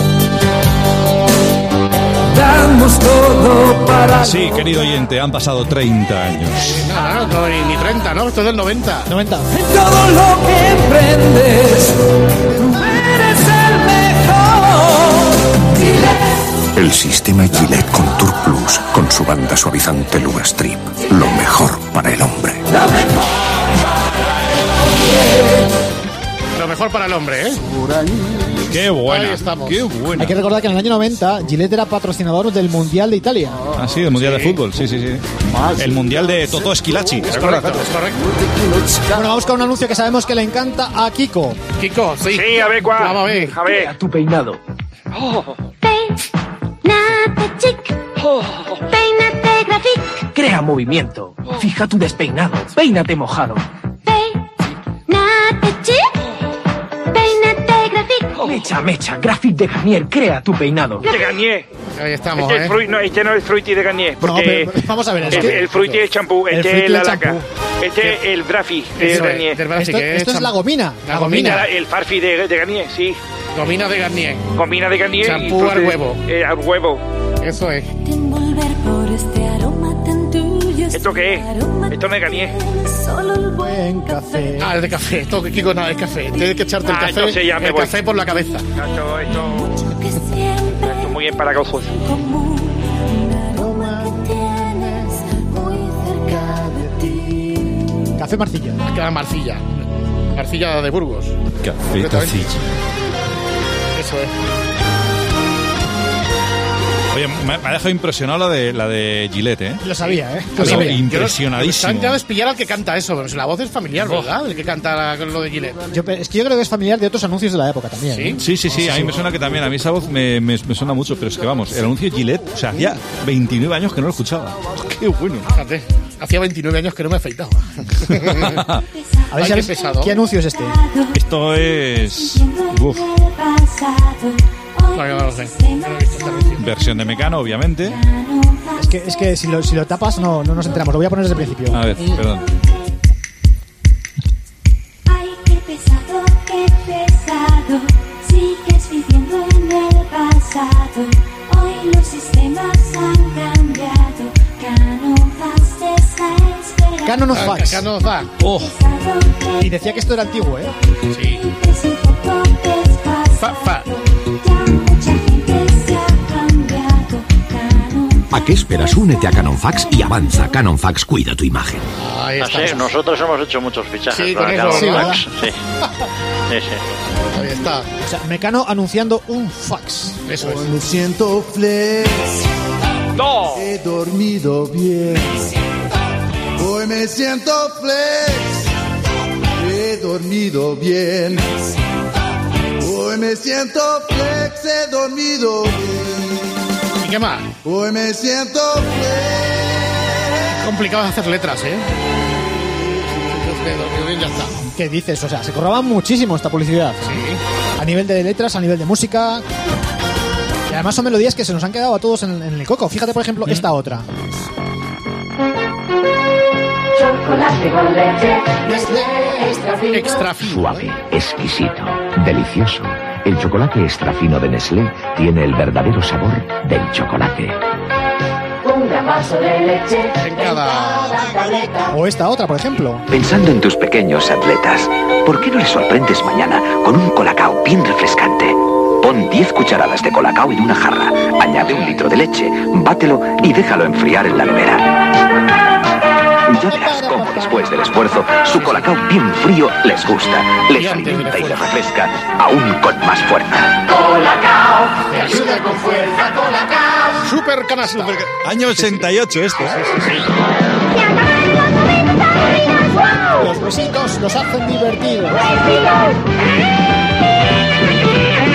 [SPEAKER 17] Damos todo para...
[SPEAKER 7] Sí, querido oyente, han pasado 30 años.
[SPEAKER 4] No, ni 30, ¿no? Esto es del 90.
[SPEAKER 6] 90.
[SPEAKER 17] En todo lo que emprendes, tú eres el mejor. Gillette.
[SPEAKER 11] El sistema Gillette Contour Plus, con su banda suavizante Luga Strip. Lo mejor para el hombre.
[SPEAKER 17] Lo mejor para el hombre.
[SPEAKER 4] Lo mejor para el hombre, ¿eh?
[SPEAKER 7] ¡Qué buena!
[SPEAKER 4] Ahí estamos.
[SPEAKER 7] ¡Qué buena!
[SPEAKER 6] Hay que recordar que en el año 90 Gillette era patrocinador del Mundial de Italia.
[SPEAKER 7] Ah, sí, el Mundial de Fútbol, sí. El Mundial de Totò Esquilaci.
[SPEAKER 4] Es correcto, es correcto.
[SPEAKER 6] Bueno, vamos con un anuncio que sabemos que le encanta a Kiko.
[SPEAKER 4] Kiko, sí.
[SPEAKER 10] Sí, a ver cuál.
[SPEAKER 4] Vamos a ver.
[SPEAKER 10] A ver.
[SPEAKER 17] Tu peinado.
[SPEAKER 5] Peínate chic, peínate graphic,
[SPEAKER 17] Crea movimiento. Fija tu despeinado. Peínate mojado.
[SPEAKER 5] peínate chic, peínate graphic.
[SPEAKER 17] Mecha, Graphic de Garnier. Crea tu peinado.
[SPEAKER 10] De Garnier.
[SPEAKER 4] Ahí estamos,
[SPEAKER 10] Este, este no es Fruity de Garnier. Porque
[SPEAKER 6] No, pero vamos a ver, es que-
[SPEAKER 10] el Fruity es champú,
[SPEAKER 6] El
[SPEAKER 10] este
[SPEAKER 6] Fruity
[SPEAKER 10] es la
[SPEAKER 6] es
[SPEAKER 10] laca.
[SPEAKER 6] champú.
[SPEAKER 10] Este es el Graphic de
[SPEAKER 4] Eso es,
[SPEAKER 10] Garnier.
[SPEAKER 4] del Graphic,
[SPEAKER 6] Esto es la gomina.
[SPEAKER 4] La gomina.
[SPEAKER 10] El Farfi de Garnier, sí.
[SPEAKER 4] Gomina de Garnier.
[SPEAKER 10] Combina de Garnier.
[SPEAKER 4] Champú
[SPEAKER 10] y
[SPEAKER 4] al huevo.
[SPEAKER 10] Al huevo.
[SPEAKER 4] Eso es.
[SPEAKER 15] Te envolver por este aroma tan tuyo.
[SPEAKER 10] ¿Esto qué es? Esto no es Garnier.
[SPEAKER 15] Solo el
[SPEAKER 6] Buen café.
[SPEAKER 4] Ah, el de café. Esto, Kiko, no, el café. Tienes que echarte el café.
[SPEAKER 10] Entonces ya me
[SPEAKER 4] el
[SPEAKER 10] voy.
[SPEAKER 4] café por la cabeza.
[SPEAKER 10] Esto muy empalagoso.
[SPEAKER 15] común. Un aroma que tienes muy cerca de ti.
[SPEAKER 6] Café Marcilla.
[SPEAKER 4] Queda Marcilla. Marcilla de Burgos.
[SPEAKER 7] Café Tacilla.
[SPEAKER 4] Eso es.
[SPEAKER 7] Oye, me ha dejado impresionado la de Gillette, ¿eh?
[SPEAKER 6] Lo sabía, ¿eh?
[SPEAKER 7] Lo sabía.
[SPEAKER 4] Están
[SPEAKER 7] Impresionadísimo.
[SPEAKER 4] ya despillar al que canta eso, pero la voz es familiar, ¿verdad? El que canta lo de Gillette.
[SPEAKER 6] Es que yo creo que es familiar de otros anuncios de la época también. ¿eh?
[SPEAKER 7] Sí, a mí me suena que también, a mí esa voz me suena mucho, pero es que vamos, el anuncio de Gillette, o sea, hacía 29 años que no lo escuchaba. ¡Qué bueno!
[SPEAKER 4] Fíjate, hacía 29 años que no me afeitaba.
[SPEAKER 6] A ver,
[SPEAKER 4] Ay,
[SPEAKER 6] ¿sabes
[SPEAKER 4] qué pesado.
[SPEAKER 6] qué anuncio es este?
[SPEAKER 7] Esto es... Uf,
[SPEAKER 4] No, yo no lo sé. No lo he visto esta anuncio.
[SPEAKER 7] versión de Mecano, obviamente.
[SPEAKER 6] Es que si lo tapas no nos enteramos. Lo voy a poner desde el principio.
[SPEAKER 7] A ver, perdón.
[SPEAKER 15] Ay, qué pesado, sigues viviendo en el pasado. Hoy los sistemas han cambiado. Canon Fax te está esperando.
[SPEAKER 6] Canon of Fax.
[SPEAKER 4] Canon of Fax.
[SPEAKER 7] Oh.
[SPEAKER 6] Y decía que esto era antiguo, ¿eh?
[SPEAKER 4] Sí. Fa.
[SPEAKER 18] ¿A qué esperas? Únete a Canon Fax y avanza. Canon Fax cuida tu imagen.
[SPEAKER 4] Ahí
[SPEAKER 10] No
[SPEAKER 4] está.
[SPEAKER 10] sé, nosotros hemos hecho muchos fichajes.
[SPEAKER 4] Sí,
[SPEAKER 10] para
[SPEAKER 4] con
[SPEAKER 10] Canon
[SPEAKER 4] eso, ¿verdad?
[SPEAKER 10] Fax, sí.
[SPEAKER 4] Ahí está.
[SPEAKER 6] O sea, Mecano anunciando un fax.
[SPEAKER 4] Eso es.
[SPEAKER 19] Me siento flex.
[SPEAKER 10] ¡No!
[SPEAKER 19] He dormido bien. Hoy me siento flex. He dormido bien. Hoy me siento flex. He dormido bien.
[SPEAKER 4] ¿Y qué más?
[SPEAKER 19] Hoy me siento flex.
[SPEAKER 4] Complicado hacer letras, ¿eh? Bien, ya está.
[SPEAKER 6] ¿Qué dices? O sea, se corraba muchísimo esta publicidad.
[SPEAKER 4] Sí.
[SPEAKER 6] A nivel de letras, a nivel de música. Y además son melodías que se nos han quedado a todos en el coco. Fíjate, por ejemplo, esta otra.
[SPEAKER 14] Chocolate con leche.
[SPEAKER 6] Nestlé
[SPEAKER 4] Extra fino.
[SPEAKER 18] Suave, exquisito, delicioso. El chocolate extra fino de Nestlé tiene el verdadero sabor del chocolate.
[SPEAKER 14] Un gran vaso de leche
[SPEAKER 4] En cada...
[SPEAKER 14] tableta.
[SPEAKER 6] O esta otra, por ejemplo.
[SPEAKER 11] Pensando en tus pequeños atletas, ¿por qué no les sorprendes mañana con un colacao bien refrescante? Pon 10 cucharadas de colacao en una jarra, añade 1 litro de leche, bátelo y déjalo enfriar en la nevera. Ya verás cómo después del esfuerzo, su colacao bien frío les gusta, les alimenta y les refresca aún con más fuerza.
[SPEAKER 14] Colacao, te ayuda con fuerza, Colacao.
[SPEAKER 4] Super canasta.
[SPEAKER 7] Año 88 esto, ¿eh?
[SPEAKER 6] Los huesitos los hacen divertidos.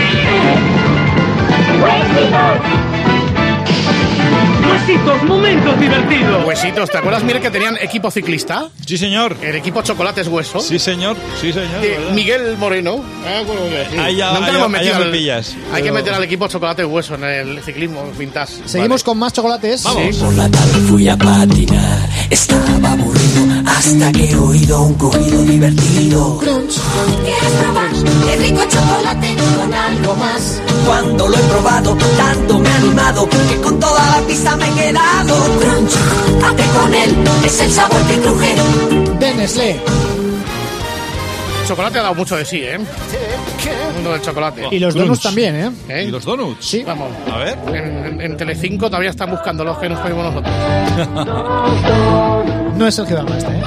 [SPEAKER 14] Huesitos, momentos
[SPEAKER 17] más divertido.
[SPEAKER 4] Huesitos, ¿te acuerdas, Miguel, que tenían equipo ciclista?
[SPEAKER 7] Sí, señor.
[SPEAKER 4] El equipo Chocolates Hueso.
[SPEAKER 7] Sí, señor. Sí, señor.
[SPEAKER 4] Miguel Moreno.
[SPEAKER 7] Ahí ya me pillas.
[SPEAKER 4] Hay que meter al equipo Chocolates Hueso en el ciclismo vintage.
[SPEAKER 6] Seguimos con más chocolates.
[SPEAKER 4] Vamos.
[SPEAKER 20] Por la tarde fui a patinar. Estaba aburrido hasta que he oído un cogido divertido.
[SPEAKER 15] ¿Quieres probar el rico chocolate con algo más?
[SPEAKER 20] Cuando lo he probado, tanto me ha animado que con toda la pista me he quedado.
[SPEAKER 15] Crunch, hazte con él, es el sabor que cruje.
[SPEAKER 6] De Nestlé.
[SPEAKER 4] Chocolate ha dado mucho de sí, ¿eh? El mundo del chocolate.
[SPEAKER 6] Y los donuts también, ¿eh?
[SPEAKER 7] ¿Y los donuts?
[SPEAKER 6] Sí.
[SPEAKER 4] Vamos.
[SPEAKER 7] A ver.
[SPEAKER 4] En Telecinco todavía están buscando los que nos pedimos nosotros.
[SPEAKER 6] No es Sergio Dalma este, ¿eh?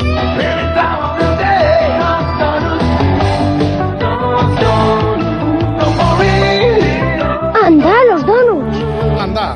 [SPEAKER 5] Anda, los donuts.
[SPEAKER 4] Anda.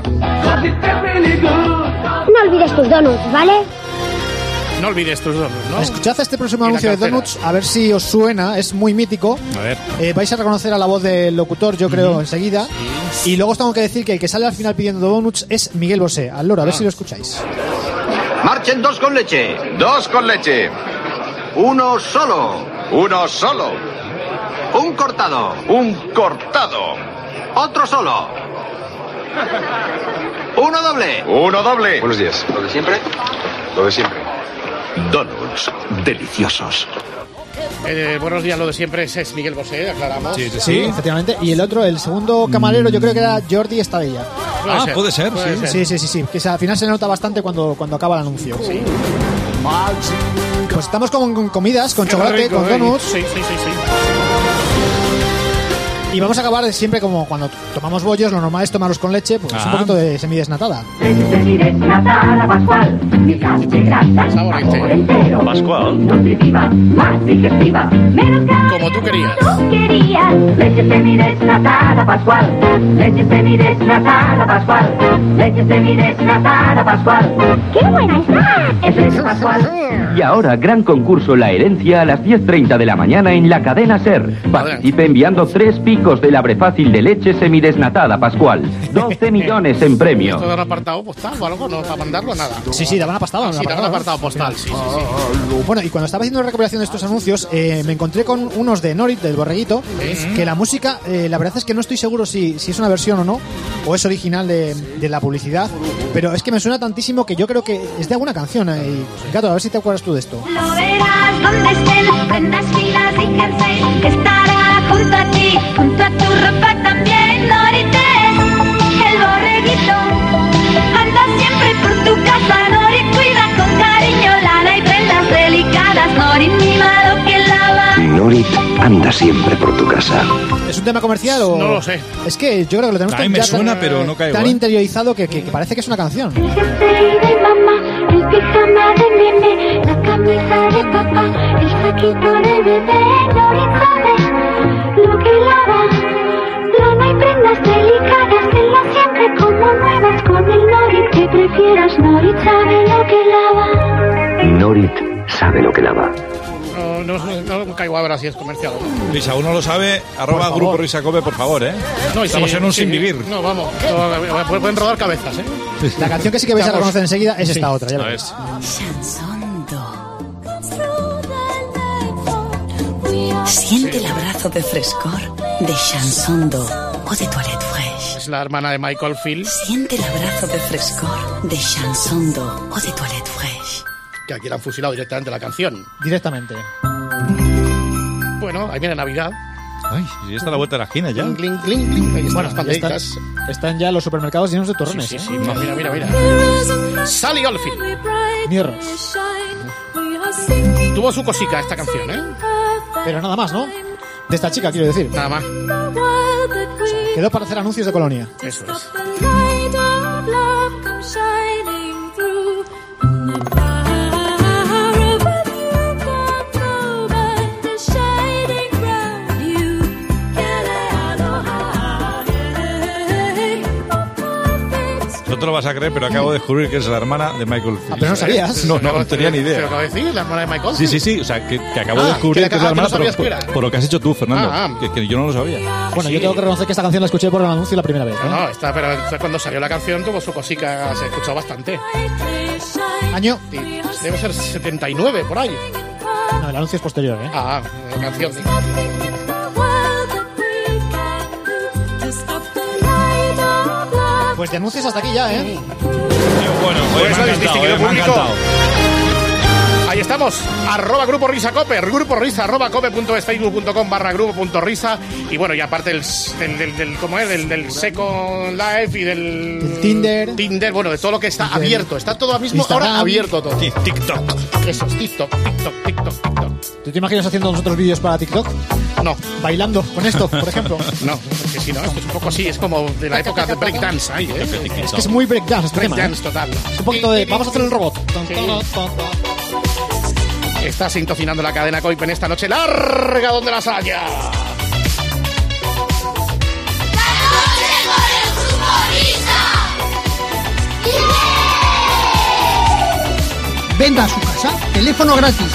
[SPEAKER 5] No olvides tus donuts, ¿vale?
[SPEAKER 4] No olvides tus donuts, ¿no?
[SPEAKER 6] Escuchad este próximo
[SPEAKER 4] Y la
[SPEAKER 6] anuncio de
[SPEAKER 4] cartera.
[SPEAKER 6] donuts, a ver si os suena, es muy mítico.
[SPEAKER 7] A ver.
[SPEAKER 6] Vais a reconocer a la voz del locutor, yo creo, enseguida. Y luego os tengo que decir que el que sale al final pidiendo donuts es Miguel Bosé. Al loro, a ver si lo escucháis.
[SPEAKER 21] Marchen 2 con leche.
[SPEAKER 12] 2 con leche.
[SPEAKER 21] Uno solo.
[SPEAKER 12] 1 solo.
[SPEAKER 21] Un cortado.
[SPEAKER 12] Un cortado.
[SPEAKER 21] Otro solo. Uno doble.
[SPEAKER 12] 1 doble.
[SPEAKER 21] Buenos días. ¿Lo de siempre?
[SPEAKER 12] Lo de siempre.
[SPEAKER 21] Donuts. Deliciosos.
[SPEAKER 4] Buenos días, lo de siempre es Miguel Bosé, aclaramos.
[SPEAKER 6] Sí, efectivamente. Y el otro, el segundo camarero, yo creo que era Jordi Estadella.
[SPEAKER 7] Puede ser.
[SPEAKER 6] Sí. Que al final se nota bastante cuando acaba el anuncio. Sí. Pues estamos con comidas, con chocolate, con donuts.
[SPEAKER 4] Sí.
[SPEAKER 6] Y vamos a acabar siempre como cuando tomamos bollos, lo normal es tomarlos con leche, pues un poquito de semidesnatada.
[SPEAKER 14] Semidesnatada Pascual, migas de grasa, sabor entero.
[SPEAKER 10] Pascual.
[SPEAKER 14] Nutritiva, más digestiva, menos grasa.
[SPEAKER 4] Como tú querías.
[SPEAKER 14] Tú querías. Leche semidesnatada Pascual, leche semidesnatada Pascual, leche semidesnatada Pascual.
[SPEAKER 5] ¡Qué buena está!
[SPEAKER 14] Es leche Pascual.
[SPEAKER 22] Y ahora, gran concurso La Herencia a las 10:30 de la mañana en la cadena SER. Participe enviando 3 picos de la brefácil de leche semidesnatada Pascual. 12 millones en premio.
[SPEAKER 4] ¿Esto da un apartado postal o algo? ¿No para mandarlo nada?
[SPEAKER 6] Sí, daban apartado.
[SPEAKER 4] Sí, daban apartado postal, sí.
[SPEAKER 6] Bueno, y cuando estaba haciendo la recopilación de estos anuncios, me encontré con unos de Norit, del Borreguito, que la música, la verdad es que no estoy seguro si es una versión o no, o es original de la publicidad, pero es que me suena tantísimo que yo creo que es de alguna canción. Y, Gato, a ver si te acuerdas tú de esto.
[SPEAKER 15] Lo verás donde estén, prendas, filas y jersey. Estará junto a ti, junto a tu ropa también. Norite, el borreguito, anda siempre por tu casa. Norit cuida con cariño lana y prendas delicadas. Norit mima lo que lava.
[SPEAKER 11] Norit anda siempre por tu casa.
[SPEAKER 6] ¿Es un tema comercial o...?
[SPEAKER 4] No lo sé.
[SPEAKER 6] Es que yo creo que lo tenemos
[SPEAKER 7] A mí me suena, pero no caigo.
[SPEAKER 6] tan interiorizado que parece que es una canción.
[SPEAKER 5] El jersey de mamá, el pijama de nene, la camisa de papá, el saquito de bebé. Norit sabe lo que lava. Lana y prendas delicadas, tenlas siempre como nuevas. Con el Norit que prefieras, Norit sabe lo que lava.
[SPEAKER 11] Norit sabe lo que lava.
[SPEAKER 4] No caigo a ver si es comercial.
[SPEAKER 7] Si aún no lo sabe, arroba Grupo Risa Cope, por favor, ¿eh?
[SPEAKER 4] No,
[SPEAKER 7] estamos en un sin vivir.
[SPEAKER 4] No, vamos. Pueden rodar cabezas, ¿eh?
[SPEAKER 6] La canción que sí que vais a reconocer enseguida es esta otra. Ya lo
[SPEAKER 7] ves.
[SPEAKER 23] Siente el abrazo de frescor de Chanson d'Eau o de Toilette Fresh.
[SPEAKER 4] Es la hermana de Michael Field.
[SPEAKER 23] Siente el abrazo de frescor de Chanson d'Eau o de Toilette Fresh.
[SPEAKER 4] Que aquí le han fusilado directamente la canción.
[SPEAKER 6] Directamente.
[SPEAKER 4] Bueno, ahí viene Navidad.
[SPEAKER 7] Ay, y está a la vuelta de la esquina ya.
[SPEAKER 4] Cling, cling, cling. Ahí están las panderitas.
[SPEAKER 6] Están ya los supermercados llenos de turrones.
[SPEAKER 4] Sí. Mira. Sally Oldfield.
[SPEAKER 6] Mierros.
[SPEAKER 4] Tuvo su cosica esta canción, ¿eh?
[SPEAKER 6] Pero nada más, ¿no? De esta chica, quiero decir.
[SPEAKER 4] Nada más.
[SPEAKER 6] Quedó para hacer anuncios de Colonia.
[SPEAKER 4] Eso es.
[SPEAKER 7] te lo vas a creer, pero acabo de descubrir que es la hermana de Michael Phelps.
[SPEAKER 6] pero no sabías.
[SPEAKER 7] No tenía ni idea.
[SPEAKER 4] ¿Pero acabo de decir? ¿La hermana de Michael?
[SPEAKER 7] Sí. O sea, que acabo de descubrir que es la hermana, por lo que has hecho tú, Fernando. Que yo no lo sabía.
[SPEAKER 6] Bueno, yo tengo que reconocer que esta canción la escuché por el anuncio la primera vez.
[SPEAKER 4] No, pero cuando salió la canción tuvo su cosica, se escuchó bastante.
[SPEAKER 6] ¿Año?
[SPEAKER 4] Debe ser 79, por ahí.
[SPEAKER 6] No, el anuncio es posterior, ¿eh?
[SPEAKER 4] La canción.
[SPEAKER 6] Pues de anuncios hasta aquí ya, ¿eh?
[SPEAKER 7] Bueno,
[SPEAKER 4] pues
[SPEAKER 7] me ha encantado.
[SPEAKER 4] Ahí estamos, @Grupo Risa Cope, Grupo Risa, @cope.es, facebook.com/grupo.risa. Y bueno, y aparte del Second Life y del Tinder, bueno, de todo lo que está abierto. Está todo mismo Instagram. Ahora abierto todo.
[SPEAKER 7] TikTok.
[SPEAKER 4] Eso es TikTok.
[SPEAKER 6] ¿Tú te imaginas haciendo nosotros vídeos para TikTok?
[SPEAKER 4] No.
[SPEAKER 6] Bailando con esto, por ejemplo.
[SPEAKER 4] No, porque si no, esto es un poco así, es como de la época de breakdance ahí, ¿eh?
[SPEAKER 6] Es que es muy breakdance este tema.
[SPEAKER 4] Breakdance total.
[SPEAKER 6] Es un poquito de, vamos a hacer el robot.
[SPEAKER 4] Está sintonizando la cadena Coipe en esta noche larga donde las haya.
[SPEAKER 1] Venga a su casa, teléfono gratis.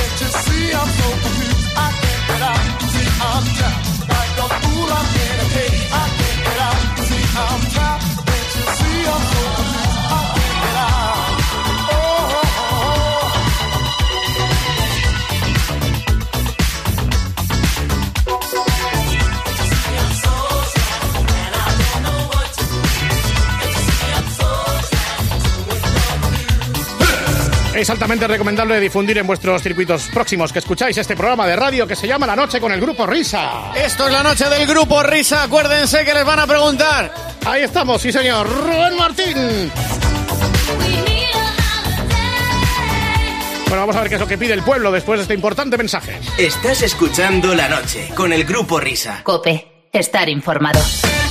[SPEAKER 2] I'm so confused, I can't get out. See, I'm trapped like a fool, I'm in a cage.
[SPEAKER 4] es altamente recomendable difundir en vuestros circuitos próximos que escucháis este programa de radio que se llama La Noche con el Grupo Risa.
[SPEAKER 2] Esto es La Noche del Grupo Risa. Acuérdense que les van a preguntar.
[SPEAKER 4] Ahí estamos, sí señor. Rubén Martín. Bueno, vamos a ver qué es lo que pide el pueblo después de este importante mensaje.
[SPEAKER 3] Estás escuchando La Noche con el Grupo Risa.
[SPEAKER 13] COPE. Estar informado.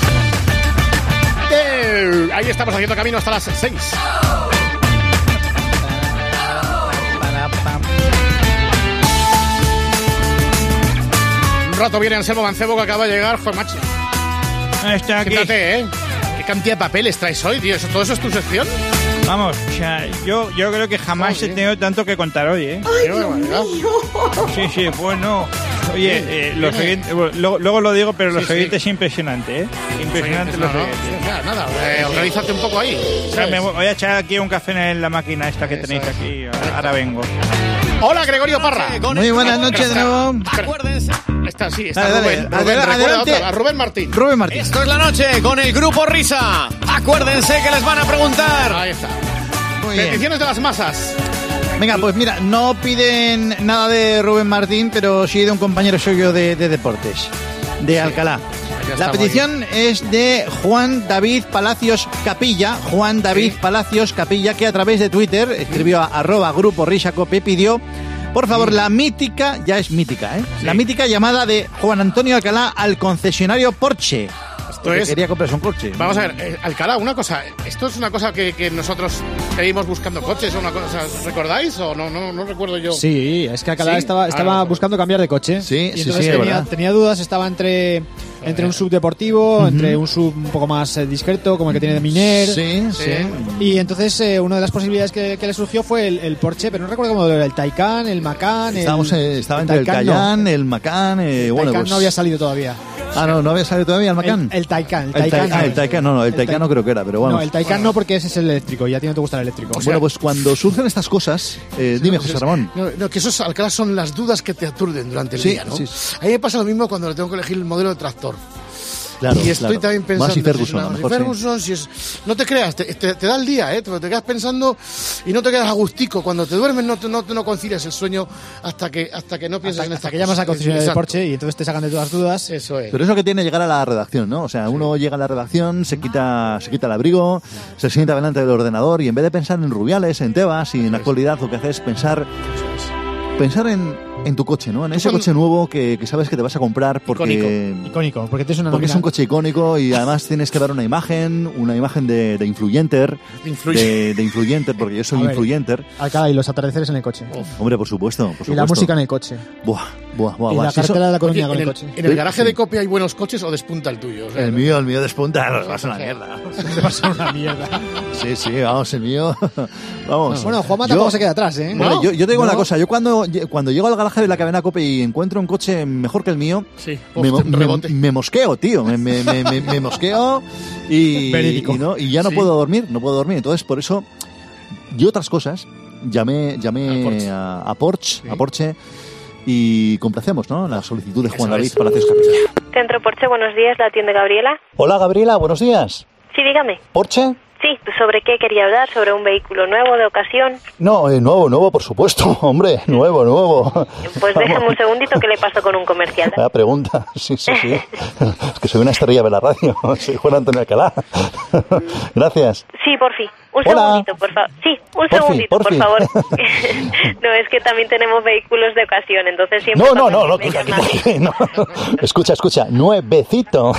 [SPEAKER 4] Ahí estamos haciendo camino hasta las 6. Un rato viene Anselmo Mancebo que acaba de llegar. Joder, macho.
[SPEAKER 24] Está aquí.
[SPEAKER 4] Fíjate, ¿Qué cantidad de papeles traes hoy, tío? ¿Todo eso es tu sección?
[SPEAKER 24] Vamos, o sea, yo creo que jamás he tenido tanto que contar hoy, ¿eh?
[SPEAKER 13] ¡Ay, Dios mío!
[SPEAKER 24] Sí, bueno. Oye, los oyentes, luego lo digo, pero los oyentes es impresionante, ¿eh? Impresionante los oyentes.
[SPEAKER 4] Nada, organízate un poco ahí.
[SPEAKER 24] O sea, me voy a echar aquí un café en la máquina esta que tenéis aquí. Ahora vengo.
[SPEAKER 4] Hola, Gregorio Parra.
[SPEAKER 9] Muy buenas noches de nuevo.
[SPEAKER 2] Acuérdense.
[SPEAKER 4] Está
[SPEAKER 9] dale,
[SPEAKER 4] Rubén.
[SPEAKER 9] Adelante.
[SPEAKER 4] A Rubén Martín.
[SPEAKER 9] Rubén Martín.
[SPEAKER 2] Esto es La Noche con el Grupo Risa. Acuérdense que les van a preguntar.
[SPEAKER 4] Ahí está.
[SPEAKER 9] Muy bien.
[SPEAKER 4] Peticiones de las masas.
[SPEAKER 9] Venga, pues mira, no piden nada de Rubén Martín, pero sí de un compañero suyo de deportes, de Alcalá. La petición es de Juan David Palacios Capilla. Juan David Palacios Capilla, que a través de Twitter escribió a @Grupo Risa Cope, pidió, por favor, la mítica, ya es mítica, la mítica llamada de Juan Antonio Alcalá al concesionario Porsche. Quería comprarse un coche.
[SPEAKER 4] Vamos a ver, Alcalá, una cosa. ¿Esto es una cosa que nosotros seguimos buscando coches o una cosa? ¿Recordáis o no recuerdo yo?
[SPEAKER 6] Sí, es que Alcalá estaba buscando cambiar de coche.
[SPEAKER 9] Sí,
[SPEAKER 6] y entonces tenía dudas, estaba entre un sub deportivo, entre un sub un poco más discreto, como el que tiene de Miner.
[SPEAKER 9] Sí.
[SPEAKER 6] Y entonces una de las posibilidades que le surgió fue el Porsche, pero no recuerdo cómo era, el Taycan, el Macan.
[SPEAKER 9] Estaba entre el Cayenne, el Macan.
[SPEAKER 6] El Taycan no había salido todavía.
[SPEAKER 9] ¿No había salido todavía el Macan?
[SPEAKER 6] El Taycan.
[SPEAKER 9] El Taycan no creo que era, pero bueno.
[SPEAKER 6] No, el Taycan no, porque ese es el eléctrico y a ti no te gusta el eléctrico.
[SPEAKER 9] Bueno, pues cuando surgen estas cosas, dime, José Ramón.
[SPEAKER 1] No, que esos, Alcalá, son las dudas que te aturden durante el día, ¿no?
[SPEAKER 9] Sí.
[SPEAKER 1] A mí me pasa lo mismo cuando tengo que elegir el modelo de tractor.
[SPEAKER 9] Claro,
[SPEAKER 1] y estoy también pensando...
[SPEAKER 9] Más y Ferguson, a lo mejor,
[SPEAKER 1] Ferguson, si es... No te creas, te da el día, pero te quedas pensando y no te quedas a gustico. Cuando te duermes no concilias el sueño hasta que no piensas en esta.
[SPEAKER 6] Hasta que llamas a concesionario de Porsche y entonces te sacan de todas dudas.
[SPEAKER 1] Eso es.
[SPEAKER 9] Pero es lo que tiene llegar a la redacción, ¿no? O sea, uno llega a la redacción, se quita el abrigo, se sienta delante del ordenador y en vez de pensar en Rubiales, en Tebas y en la actualidad, lo que hace es pensar en tu coche, ¿no? En ese coche nuevo que sabes que te vas a comprar porque...
[SPEAKER 6] Icónico, porque tienes una
[SPEAKER 9] porque es un coche icónico y además tienes que dar una imagen de influyenter. De influyenter, porque yo soy influyenter.
[SPEAKER 6] Acá, y los atardeceres en el coche.
[SPEAKER 9] Hombre, por supuesto.
[SPEAKER 6] Y la música en el coche.
[SPEAKER 9] Buah.
[SPEAKER 6] Y la cartera de la Coruña con el coche.
[SPEAKER 1] ¿En el garaje de Copia hay buenos coches o despunta el tuyo? O sea,
[SPEAKER 9] el mío despunta, nos vas a una mierda.
[SPEAKER 6] Te vas a una mierda.
[SPEAKER 9] Sí, vamos, el mío... Vamos.
[SPEAKER 6] Bueno, Juanma tampoco se queda atrás, ¿eh?
[SPEAKER 9] Bueno, yo te digo una cosa, yo cuando llego al garaje de la cadena Cope y encuentro un coche mejor que el mío, me mosqueo, tío, me mosqueo y ya no puedo dormir, entonces por eso y otras cosas llamé a Porsche y complacemos, ¿no? La solicitud de Juan David Palacios Capilla.
[SPEAKER 25] Centro Porsche, buenos días, la atiende Gabriela.
[SPEAKER 9] Hola Gabriela, buenos días.
[SPEAKER 25] Sí, dígame.
[SPEAKER 9] ¿Porsche?
[SPEAKER 25] Sí, ¿sobre qué quería hablar? ¿Sobre un vehículo nuevo, de ocasión?
[SPEAKER 9] No, nuevo, por supuesto, hombre, nuevo.
[SPEAKER 25] Pues déjame un segundito que le paso con un comercial.
[SPEAKER 9] La pregunta, sí. Es que soy una estrella de la radio, soy Juan Antonio Alcalá. Gracias.
[SPEAKER 25] Sí, por fin. Un segundito, por favor. Sí, un segundito, por favor. No, es que también tenemos vehículos de ocasión, entonces siempre...
[SPEAKER 9] No. Escucha, nuevecito.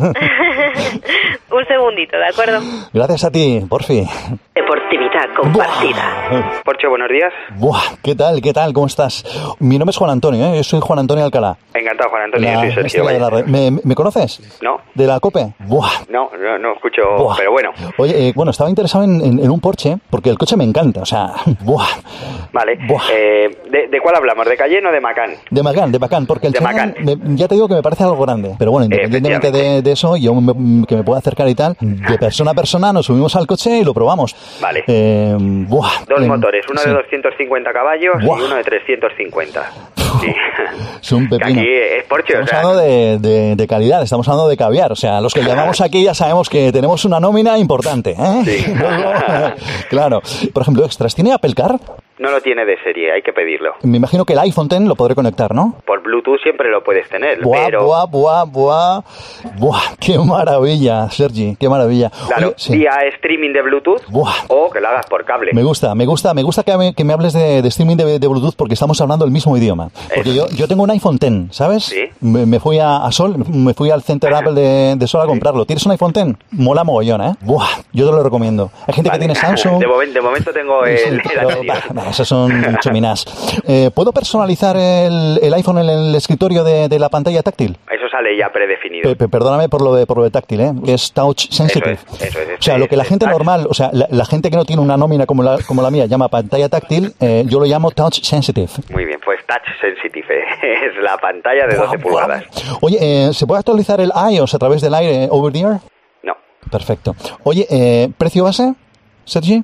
[SPEAKER 25] Un segundito, ¿de acuerdo?
[SPEAKER 9] Gracias a ti, porfi.
[SPEAKER 25] Deportividad compartida.
[SPEAKER 26] Porsche, buenos días.
[SPEAKER 9] ¿Qué tal? ¿Cómo estás? Mi nombre es Juan Antonio, Yo soy Juan Antonio Alcalá.
[SPEAKER 26] Encantado, Juan Antonio, soy Sergio.
[SPEAKER 9] ¿Me conoces?
[SPEAKER 26] No.
[SPEAKER 9] ¿De la COPE?
[SPEAKER 26] No escucho, pero bueno.
[SPEAKER 9] Oye, estaba interesado en un Porsche, porque el coche me encanta, o sea,
[SPEAKER 26] Vale. ¿De cuál hablamos? ¿De Cayenne o de Macan?
[SPEAKER 9] De Macan, porque el Cayenne, ya te digo que me parece algo grande, pero bueno, independientemente de eso, yo que me pueda acercar y tal, de persona a persona nos subimos al coche y lo probamos.
[SPEAKER 26] Vale. Dos motores, uno de 250 caballos y uno de 350. Sí.
[SPEAKER 9] Es un pepino.
[SPEAKER 26] Aquí es Porsche,
[SPEAKER 9] estamos hablando de calidad, estamos hablando de caviar, o sea, los que llamamos aquí ya sabemos que tenemos una nómina importante, ¿eh?
[SPEAKER 26] Sí.
[SPEAKER 9] Claro. Por ejemplo, extras, ¿tiene Apple Car?
[SPEAKER 26] No lo tiene de serie, hay que pedirlo.
[SPEAKER 9] Me imagino que el iPhone X lo podré conectar, ¿no?
[SPEAKER 26] Por Bluetooth siempre lo puedes tener,
[SPEAKER 9] Buah,
[SPEAKER 26] pero...
[SPEAKER 9] buah, qué maravilla, Sergi, qué maravilla.
[SPEAKER 26] Claro,
[SPEAKER 9] Oye, sí.
[SPEAKER 26] vía streaming de Bluetooth o que lo hagas por cable.
[SPEAKER 9] Me gusta que me hables de streaming de Bluetooth porque estamos hablando el mismo idioma. Porque yo tengo un iPhone X, ¿sabes?
[SPEAKER 26] Sí.
[SPEAKER 9] Me fui a Sol, me fui al Center Apple de Sol a comprarlo. ¿Tienes un iPhone X? Mola mogollón, ¿eh? Buah, yo te lo recomiendo. Hay gente que tiene Samsung.
[SPEAKER 26] De momento tengo el anterior.
[SPEAKER 9] Esos son chominás. ¿Puedo personalizar el iPhone en el escritorio de la pantalla táctil?
[SPEAKER 26] Eso sale ya predefinido.
[SPEAKER 9] Perdóname por lo de táctil, ¿eh? Que es touch sensitive.
[SPEAKER 26] Eso es.
[SPEAKER 9] O sea, lo que la gente normal, o sea, la gente que no tiene una nómina como la mía llama pantalla táctil, yo lo llamo touch sensitive.
[SPEAKER 26] Muy bien, pues touch sensitive. Es la pantalla de 12 pulgadas.
[SPEAKER 9] Oye, ¿se puede actualizar el iOS a través del aire over the air?
[SPEAKER 26] No.
[SPEAKER 9] Perfecto. Oye, ¿precio base, Sergi?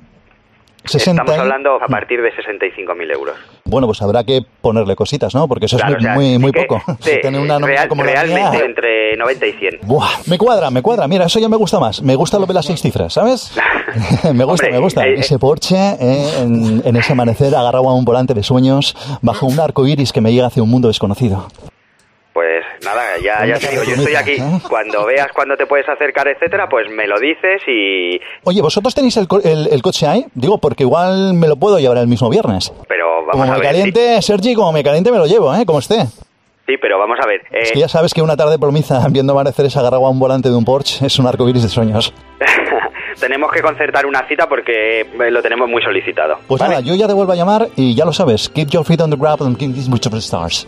[SPEAKER 9] 60.
[SPEAKER 26] Estamos hablando a partir de 65.000 euros.
[SPEAKER 9] Bueno, pues habrá que ponerle cositas, ¿no? Porque eso
[SPEAKER 26] Claro,
[SPEAKER 9] es muy poco. Si tiene una nómina como
[SPEAKER 26] realmente
[SPEAKER 9] la mía,
[SPEAKER 26] entre 90 y 100.
[SPEAKER 9] Buah, me cuadra. Mira, eso ya me gusta más. Me gusta lo de las 6 cifras, ¿sabes? me gusta. Ese Porsche en ese amanecer agarrado a un volante de sueños bajo un arco iris que me llega hacia un mundo desconocido.
[SPEAKER 26] Pues nada, ya te digo, yo estoy aquí. Cuando veas cuándo te puedes acercar, etcétera, pues me lo dices y...
[SPEAKER 9] Oye, ¿vosotros tenéis el coche ahí? Digo, porque igual me lo puedo llevar el mismo viernes.
[SPEAKER 26] Pero vamos
[SPEAKER 9] como
[SPEAKER 26] a ver...
[SPEAKER 9] me caliente, Sergi, como me caliente me lo llevo, como esté.
[SPEAKER 26] Sí, pero vamos a ver...
[SPEAKER 9] Es que ya sabes que una tarde plomiza viendo amaneceres agarrado a un volante de un Porsche es un arco iris de sueños.
[SPEAKER 26] Tenemos que concertar una cita porque lo tenemos muy solicitado.
[SPEAKER 9] Pues
[SPEAKER 26] ¿vale?
[SPEAKER 9] Nada, yo ya te vuelvo a llamar y ya lo sabes. Keep your feet on the ground and keep these much of the stars.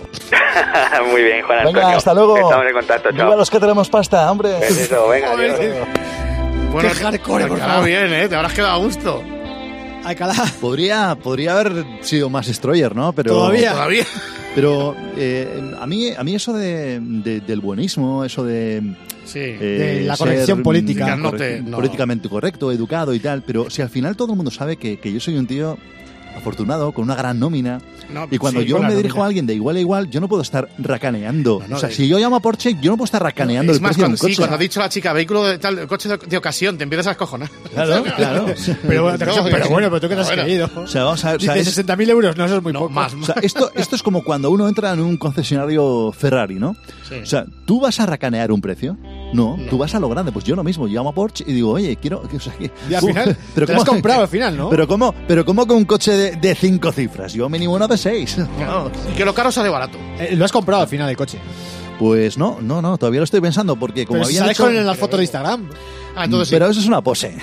[SPEAKER 26] Muy bien, Juan Antonio.
[SPEAKER 9] Venga, hasta luego.
[SPEAKER 26] Estamos en contacto, chao.
[SPEAKER 9] Viva los que tenemos pasta, hombre.
[SPEAKER 26] Pues eso, venga, adiós.
[SPEAKER 1] Bueno,
[SPEAKER 6] Qué hardcore, por
[SPEAKER 1] Alcalá
[SPEAKER 6] favor.
[SPEAKER 1] bien, te habrás quedado a gusto.
[SPEAKER 6] Alcalá.
[SPEAKER 9] Podría haber sido más destroyer, ¿no? Pero
[SPEAKER 6] Todavía.
[SPEAKER 9] Pero a mí eso del buenismo, eso de...
[SPEAKER 1] Sí.
[SPEAKER 6] De la corrección política.
[SPEAKER 9] Políticamente correcto, educado y tal, pero si al final todo el mundo sabe que yo soy un tío afortunado, con una gran nómina, y cuando yo me dirijo a alguien de igual a igual, yo no puedo estar racaneando. O sea, si yo llamo a Porsche, yo no puedo estar racaneando el precio de un coche.
[SPEAKER 1] Sí, cuando ha dicho la chica, vehículo de tal, coche de ocasión, te empiezas a escojonar.
[SPEAKER 9] Claro.
[SPEAKER 6] Pero bueno, tú qué te has creído.
[SPEAKER 9] O sea, vamos a ver.
[SPEAKER 6] Dice 60.000 euros, no, eso es muy poco.
[SPEAKER 1] Más.
[SPEAKER 9] O sea, esto es como cuando uno entra en un concesionario Ferrari, ¿no?
[SPEAKER 1] Sí.
[SPEAKER 9] O sea, ¿tú vas a racanear un precio? No, tú vas a lo grande. Pues yo lo mismo, yo llamo a Porsche y digo, oye, quiero... O sea,
[SPEAKER 6] y al final, te lo has comprado al final, ¿no?
[SPEAKER 9] Pero ¿cómo que un coche de 5 cifras? Yo mínimo uno de 6.
[SPEAKER 1] No. Y que lo caro sale barato.
[SPEAKER 6] Lo has comprado al final el coche.
[SPEAKER 9] Pues no, todavía lo estoy pensando porque como
[SPEAKER 6] pero si
[SPEAKER 9] habían
[SPEAKER 6] sales
[SPEAKER 9] hecho...
[SPEAKER 6] con la foto de Instagram.
[SPEAKER 1] Entonces sí.
[SPEAKER 9] Pero eso es una pose.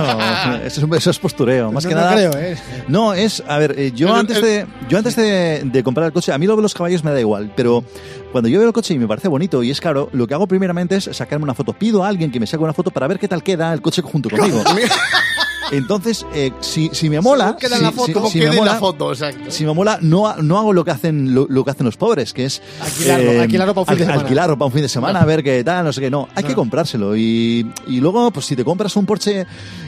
[SPEAKER 9] Eso es postureo. Más que nada.
[SPEAKER 6] No creo,
[SPEAKER 9] No, es. A ver, yo antes de comprar el coche, a mí lo de los caballos me da igual, pero cuando yo veo el coche y me parece bonito y es caro, lo que hago primeramente es sacarme una foto. Pido a alguien que me saque una foto para ver qué tal queda el coche junto conmigo. Entonces, si me mola, si me mola, no hago lo que hacen los pobres, que es
[SPEAKER 6] alquilarlo para un fin de semana.
[SPEAKER 9] Alquilarlo para un fin de semana, a ver qué tal, no sé qué. No, hay que comprárselo y luego, pues si te compras un Porsche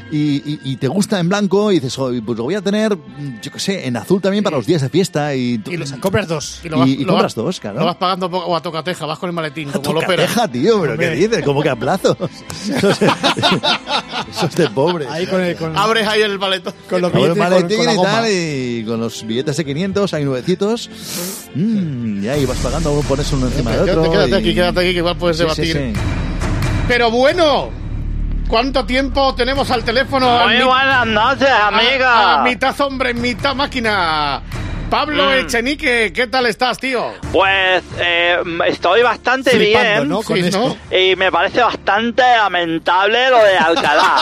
[SPEAKER 9] y te gusta en blanco y dices, pues lo voy a tener, yo qué sé, en azul también para los días de fiesta y
[SPEAKER 6] compras dos.
[SPEAKER 9] Y compras dos, claro.
[SPEAKER 1] Lo vas pagando poco a tocateja, vas con el maletín, como lo operas.
[SPEAKER 9] Tocateja, tío, pero ¿qué dices? ¿Cómo que a plazos? Eso es de pobre.
[SPEAKER 6] Ahí
[SPEAKER 1] abres ahí el maletón.
[SPEAKER 6] Con los
[SPEAKER 9] billetes,
[SPEAKER 6] con la
[SPEAKER 9] y
[SPEAKER 6] goma.
[SPEAKER 9] tal, y con los billetes de 500, hay 900. Y ahí vas pagando, pones uno encima de otro.
[SPEAKER 1] Quédate aquí, que igual puedes debatir.
[SPEAKER 9] Sí.
[SPEAKER 1] Pero bueno, ¿cuánto tiempo tenemos al teléfono?
[SPEAKER 10] Muy buenas noches, amiga.
[SPEAKER 1] A mitad hombre, mitad máquina. Pablo Echenique, ¿qué tal estás, tío?
[SPEAKER 10] Pues estoy bastante
[SPEAKER 1] flipando,
[SPEAKER 10] bien,
[SPEAKER 1] ¿no? Con esto.
[SPEAKER 10] Y me parece bastante lamentable lo de Alcalá.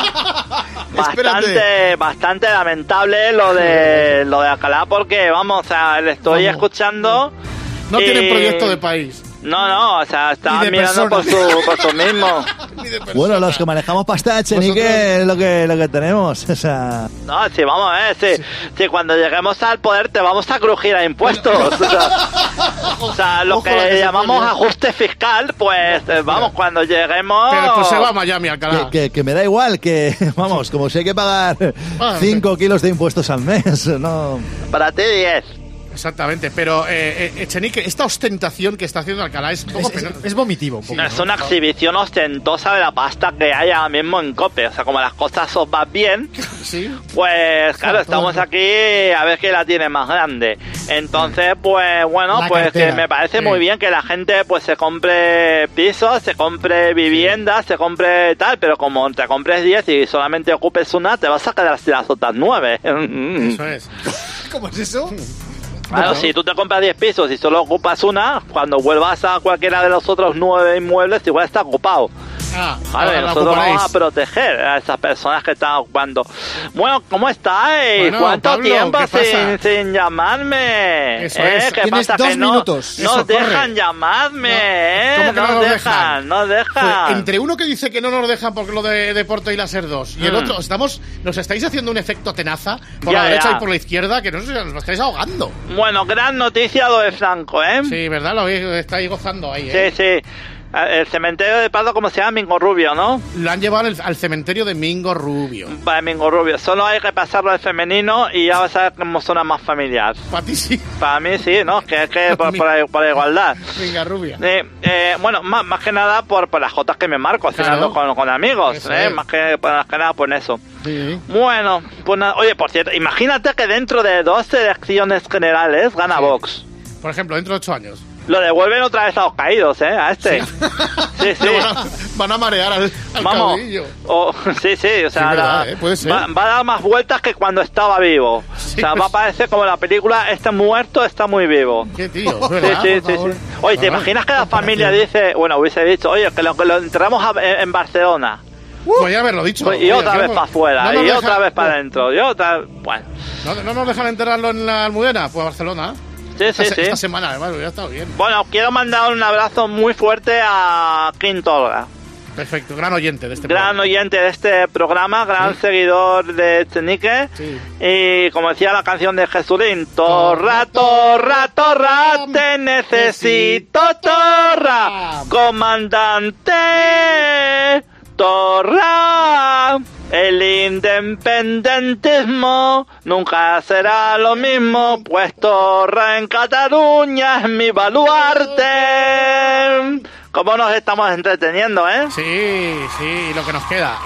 [SPEAKER 10] bastante lamentable lo de Alcalá porque, vamos, o sea, le estoy escuchando.
[SPEAKER 1] No tienen proyecto de país.
[SPEAKER 10] No, o sea, está mirando por su mismo.
[SPEAKER 9] Bueno, los que manejamos pasta, Echenique, es lo que tenemos. O sea...
[SPEAKER 10] No, sí, vamos a ver, sí, cuando lleguemos al poder te vamos a crujir a impuestos. O sea, lo que llamamos ajuste fiscal, pues vamos, cuando lleguemos...
[SPEAKER 1] Pero pues se va a Miami, Alcalá.
[SPEAKER 9] Que me da igual, que vamos, como si hay que pagar 5 kilos de impuestos al mes, ¿no?
[SPEAKER 10] Para ti 10.
[SPEAKER 4] Exactamente, pero Echenique, esta ostentación que está haciendo Alcalá es un poco
[SPEAKER 6] es vomitivo. Un poco,
[SPEAKER 10] es una exhibición ostentosa de la pasta que hay ahora mismo en COPE. O sea, como las cosas os van bien,
[SPEAKER 4] ¿sí?
[SPEAKER 10] Pues claro, estamos aquí a ver quién la tiene más grande. Entonces, pues bueno,
[SPEAKER 6] La
[SPEAKER 10] pues
[SPEAKER 6] cartera.
[SPEAKER 10] que me parece muy bien que la gente pues se compre pisos, se compre viviendas, se compre tal, pero como te compres 10 y solamente ocupes una, te vas a quedar sin las otras 9.
[SPEAKER 4] Eso es.
[SPEAKER 6] ¿Cómo es eso?
[SPEAKER 10] Claro, si tú te compras 10 pisos y solo ocupas una, cuando vuelvas a cualquiera de los otros 9 inmuebles, igual está ocupado. Vale, nosotros vamos a proteger a esas personas que están ocupando. Bueno, ¿cómo estáis?
[SPEAKER 6] Bueno,
[SPEAKER 10] ¿Cuánto
[SPEAKER 6] Pablo,
[SPEAKER 10] tiempo
[SPEAKER 6] ¿qué
[SPEAKER 10] sin llamarme?
[SPEAKER 6] Eso es.
[SPEAKER 10] ¿Qué
[SPEAKER 6] Tienes
[SPEAKER 10] pasa?
[SPEAKER 6] 2
[SPEAKER 10] Que no
[SPEAKER 6] minutos.
[SPEAKER 10] nos
[SPEAKER 6] Eso,
[SPEAKER 10] dejan
[SPEAKER 6] corre.
[SPEAKER 10] llamarme,
[SPEAKER 4] ¿Cómo que no nos dejan?
[SPEAKER 10] Nos dejan.
[SPEAKER 4] Pues, entre uno que dice que no nos dejan porque lo de Deporte y la Ser 2 y el otro, nos estáis haciendo un efecto tenaza por
[SPEAKER 10] Ya,
[SPEAKER 4] la derecha
[SPEAKER 10] ya.
[SPEAKER 4] y por la izquierda que nos estáis ahogando.
[SPEAKER 10] Bueno, gran noticia lo de Franco, ¿eh?
[SPEAKER 4] Sí, ¿verdad? Lo estáis gozando ahí,
[SPEAKER 10] Sí, sí. El cementerio de Prado, ¿cómo se llama? Mingo Rubio, ¿no?
[SPEAKER 4] Lo han llevado al cementerio de Mingo Rubio.
[SPEAKER 10] Para Mingo Rubio. Solo hay que pasarlo al femenino y ya vas a ver cómo suena más familiar.
[SPEAKER 4] Para ti sí.
[SPEAKER 10] Para mí sí, ¿no? Que es que por la igualdad.
[SPEAKER 4] Mingo Rubia.
[SPEAKER 10] Bueno, más que nada por las jotas que me marco, cenando con amigos.
[SPEAKER 4] Eso es.
[SPEAKER 10] Más que nada por eso.
[SPEAKER 4] Sí.
[SPEAKER 10] Bueno, pues nada. Oye, por cierto, imagínate que dentro de 2 elecciones generales gana Vox.
[SPEAKER 4] Por ejemplo, dentro de 8 años.
[SPEAKER 10] Lo devuelven otra vez a los caídos, a este. Sí, sí.
[SPEAKER 4] Van a marear al
[SPEAKER 10] Vamos.
[SPEAKER 4] caudillo.
[SPEAKER 10] Sí, o sea,
[SPEAKER 4] Sí, verdad, puede ser.
[SPEAKER 10] va a dar más vueltas que cuando estaba vivo.
[SPEAKER 4] Sí,
[SPEAKER 10] o sea,
[SPEAKER 4] pues.
[SPEAKER 10] va a parecer como la película Este muerto está muy vivo.
[SPEAKER 4] Qué tío, ¿verdad?
[SPEAKER 10] Sí.
[SPEAKER 4] Por favor.
[SPEAKER 10] Oye, ¿te imaginas que la familia dice, bueno, hubiese dicho, oye, que lo enterramos en Barcelona?
[SPEAKER 4] Podría haberlo dicho.
[SPEAKER 10] Y otra vez para afuera,
[SPEAKER 4] no nos
[SPEAKER 10] y
[SPEAKER 4] dejan-
[SPEAKER 10] otra vez para adentro, y otra... Bueno.
[SPEAKER 4] ¿No nos dejan enterrarlo en la Almudena? Pues Barcelona.
[SPEAKER 10] Sí.
[SPEAKER 4] Esta semana, además, ya está bien.
[SPEAKER 10] Bueno, quiero mandar un abrazo muy fuerte a Quintorga.
[SPEAKER 4] Perfecto, gran oyente de este
[SPEAKER 10] Gran oyente de este programa, gran seguidor de Echenique. Y como decía la canción de Jesulín, Torra, te necesito, Torra, comandante, Torra. El independentismo nunca será lo mismo, pues Torra en Cataluña es mi baluarte. ¿Cómo nos estamos entreteniendo,
[SPEAKER 4] Sí, y lo que nos queda,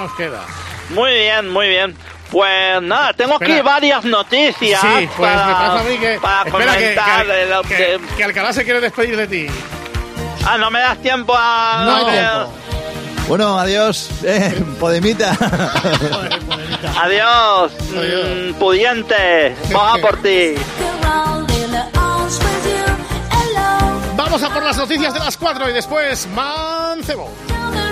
[SPEAKER 10] Muy bien. Pues nada, tengo aquí
[SPEAKER 4] Espera.
[SPEAKER 10] varias noticias
[SPEAKER 4] Sí, pues me pasa a mí
[SPEAKER 10] para
[SPEAKER 4] espera,
[SPEAKER 10] comentar.
[SPEAKER 4] que Alcalá se quiere despedir de ti.
[SPEAKER 10] No me das tiempo a...
[SPEAKER 9] No hay tiempo. Bueno, adiós, Podemita.
[SPEAKER 10] Adiós, pudiente, vamos a por ti.
[SPEAKER 4] Vamos a por las noticias de las 4 y después Mancebo.